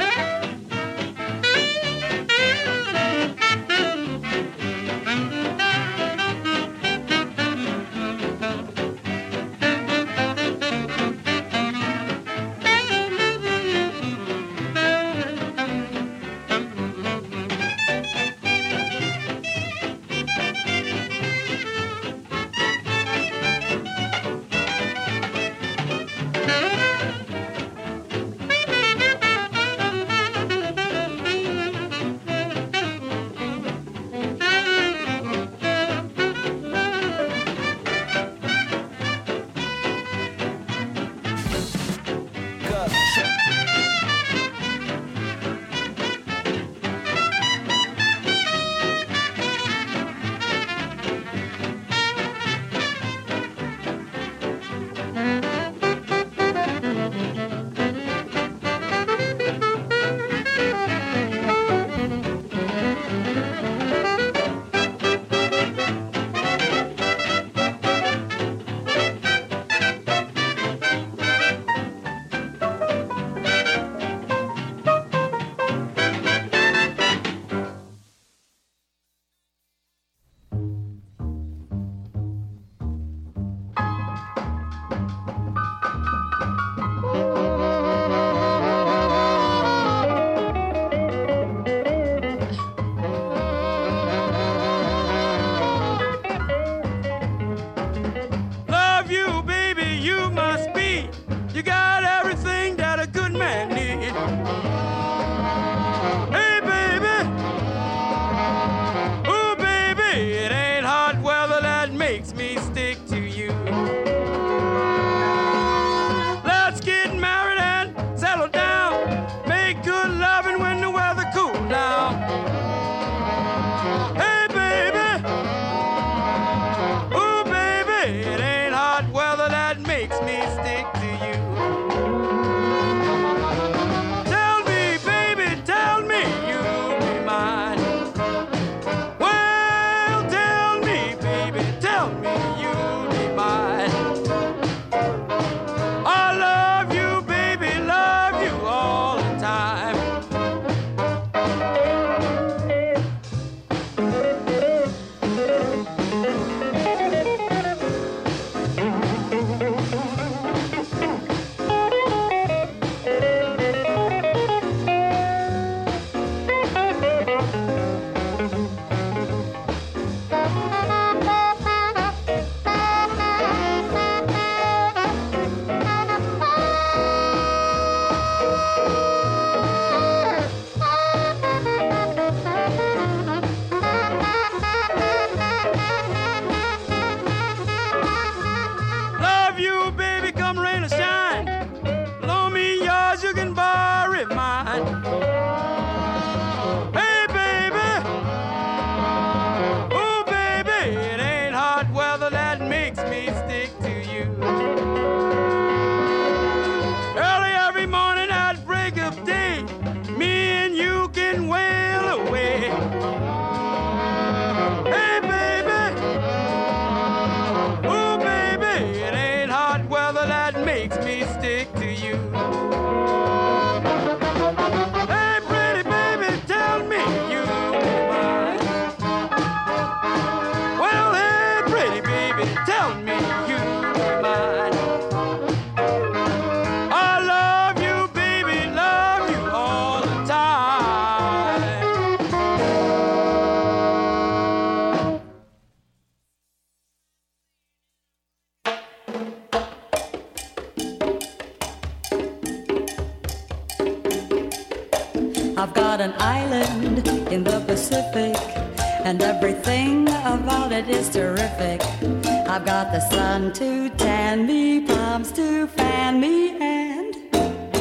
I've got an island in the Pacific, and everything about it is terrific. I've got the sun to tan me, palms to fan me, and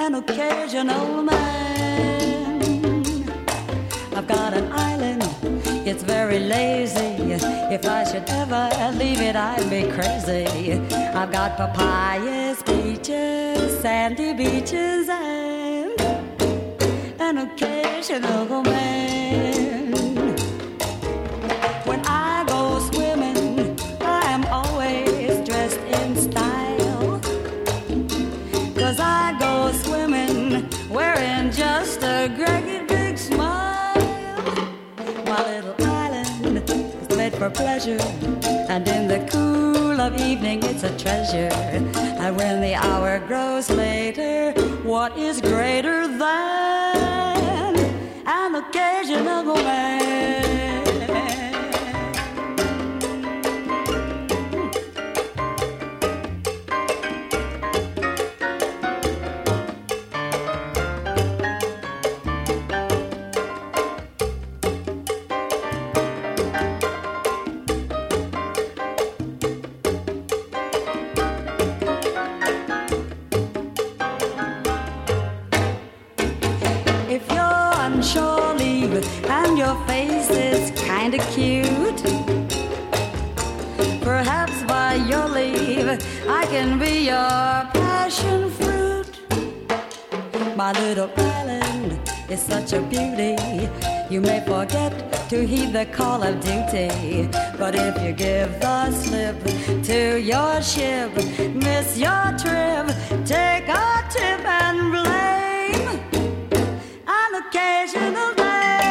an occasional man. I've got an island, it's very lazy. If I should ever leave it, I'd be crazy. I've got papayas, peaches, sandy beaches, and an occasional man. When I go swimming, I am always dressed in style. 'Cause I go swimming wearing just a great big smile. My little island is made for pleasure, and in the cool of evening it's a treasure. And when the hour grows later, what is greater than an occasional man? If you're on shore leave and your face is kinda cute, perhaps by your leave I can be your passion fruit. My little island is such a beauty, you may forget to heed the call of duty. But if you give the slip to your ship, miss your trip, take a tip and blame an occasional day.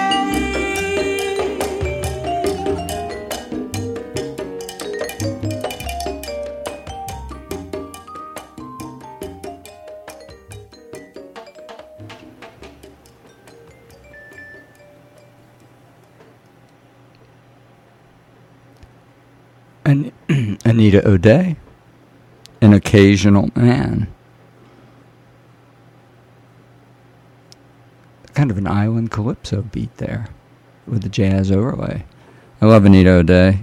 And Anita O'Day, an occasional man. Kind of an island calypso beat there with the jazz overlay. I love Anita O'Day.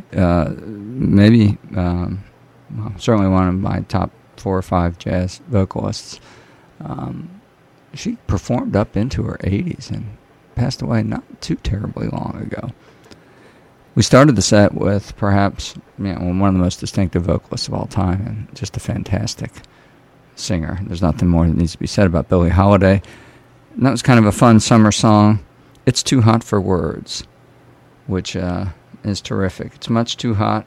Certainly one of my top 4 or 5 jazz vocalists. She performed up into her 80s and passed away not too terribly long ago. We started the set with perhaps one of the most distinctive vocalists of all time, and just a fantastic singer. There's nothing more that needs to be said about Billie Holiday. And that was kind of a fun summer song. It's Too Hot for Words, which is terrific. It's much too hot.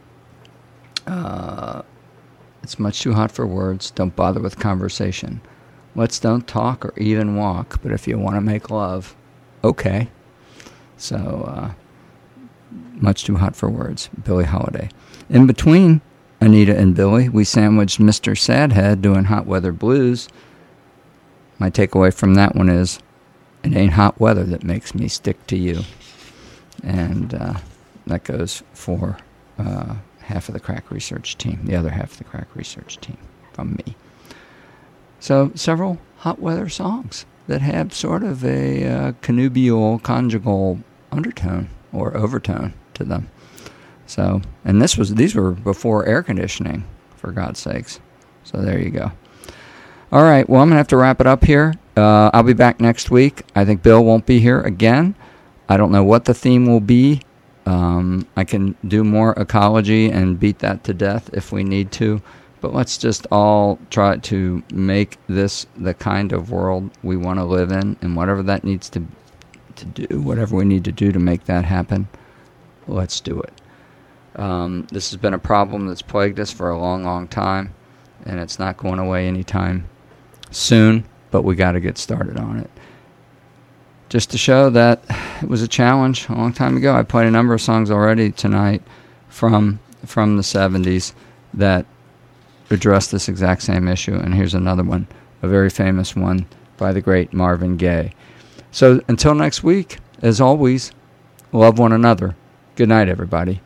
It's much too hot for words. Don't bother with conversation. Let's don't talk or even walk, but if you want to make love, okay. So, much too hot for words, Billie Holiday. In between Anita and Billie, we sandwiched Mr. Sadhead doing Hot Weather Blues. My takeaway from that one is, it ain't hot weather that makes me stick to you. And that goes for half of the Crack Research team, the other half of the Crack Research team from me. So several hot weather songs that have sort of a connubial, conjugal undertone or overtone to them. So, and these were before air conditioning, for God's sakes. So there you go. All right, well, I'm going to have to wrap it up here. I'll be back next week. I think Bill won't be here again. I don't know what the theme will be. I can do more ecology and beat that to death if we need to. But let's just all try to make this the kind of world we want to live in, and whatever that needs to do, whatever we need to do to make that happen, let's do it. This has been a problem that's plagued us for a long, long time, and it's not going away anytime soon, but we got to get started on it. Just to show that it was a challenge a long time ago, I played a number of songs already tonight from the 70s that address this exact same issue, and here's another one, a very famous one by the great Marvin Gaye. So until next week, as always, love one another. Good night, everybody.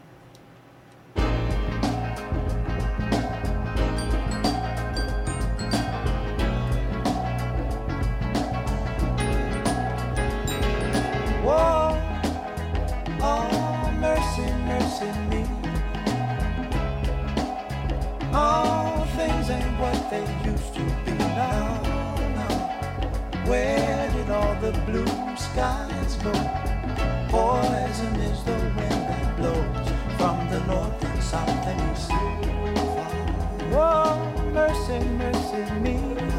Whoa, oh, mercy, mercy me. Oh, things ain't what they used to be now. let all the blue skies go. Poison is the wind that blows from the north and south and east. Oh, mercy, mercy me.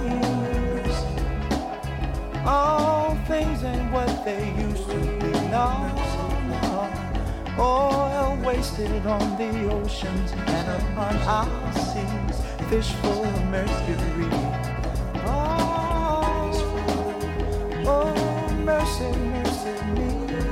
All things ain't what they used to be. No, no. Oil wasted on the oceans and upon our seas. Fish full of mercury. Oh, mercy, mercy me.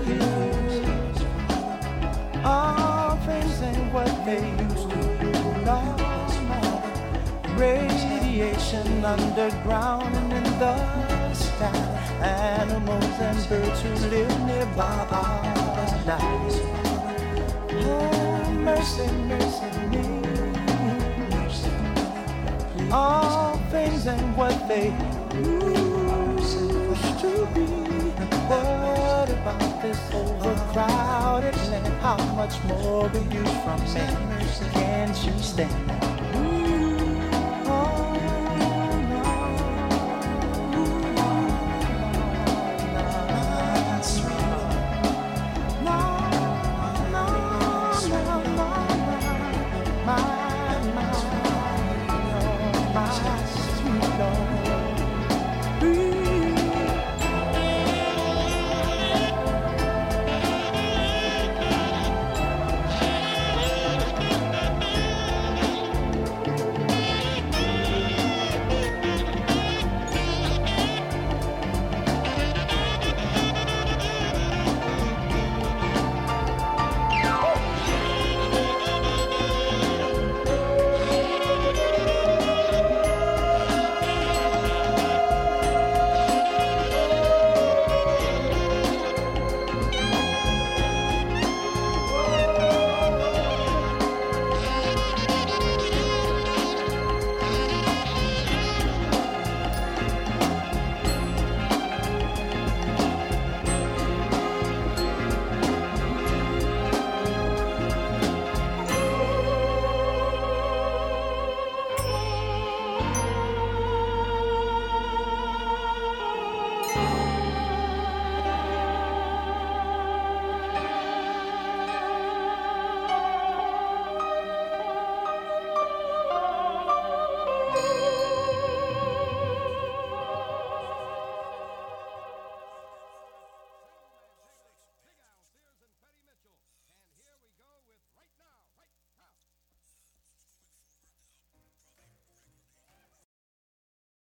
All things ain't what they used to be. No, no. Radiation underground and in the sky. Animals and birds who live nearby our lives. Oh, mercy, mercy me. All things ain't what they used to be. What about this overcrowded land? How much more will you from me? Can't you stand?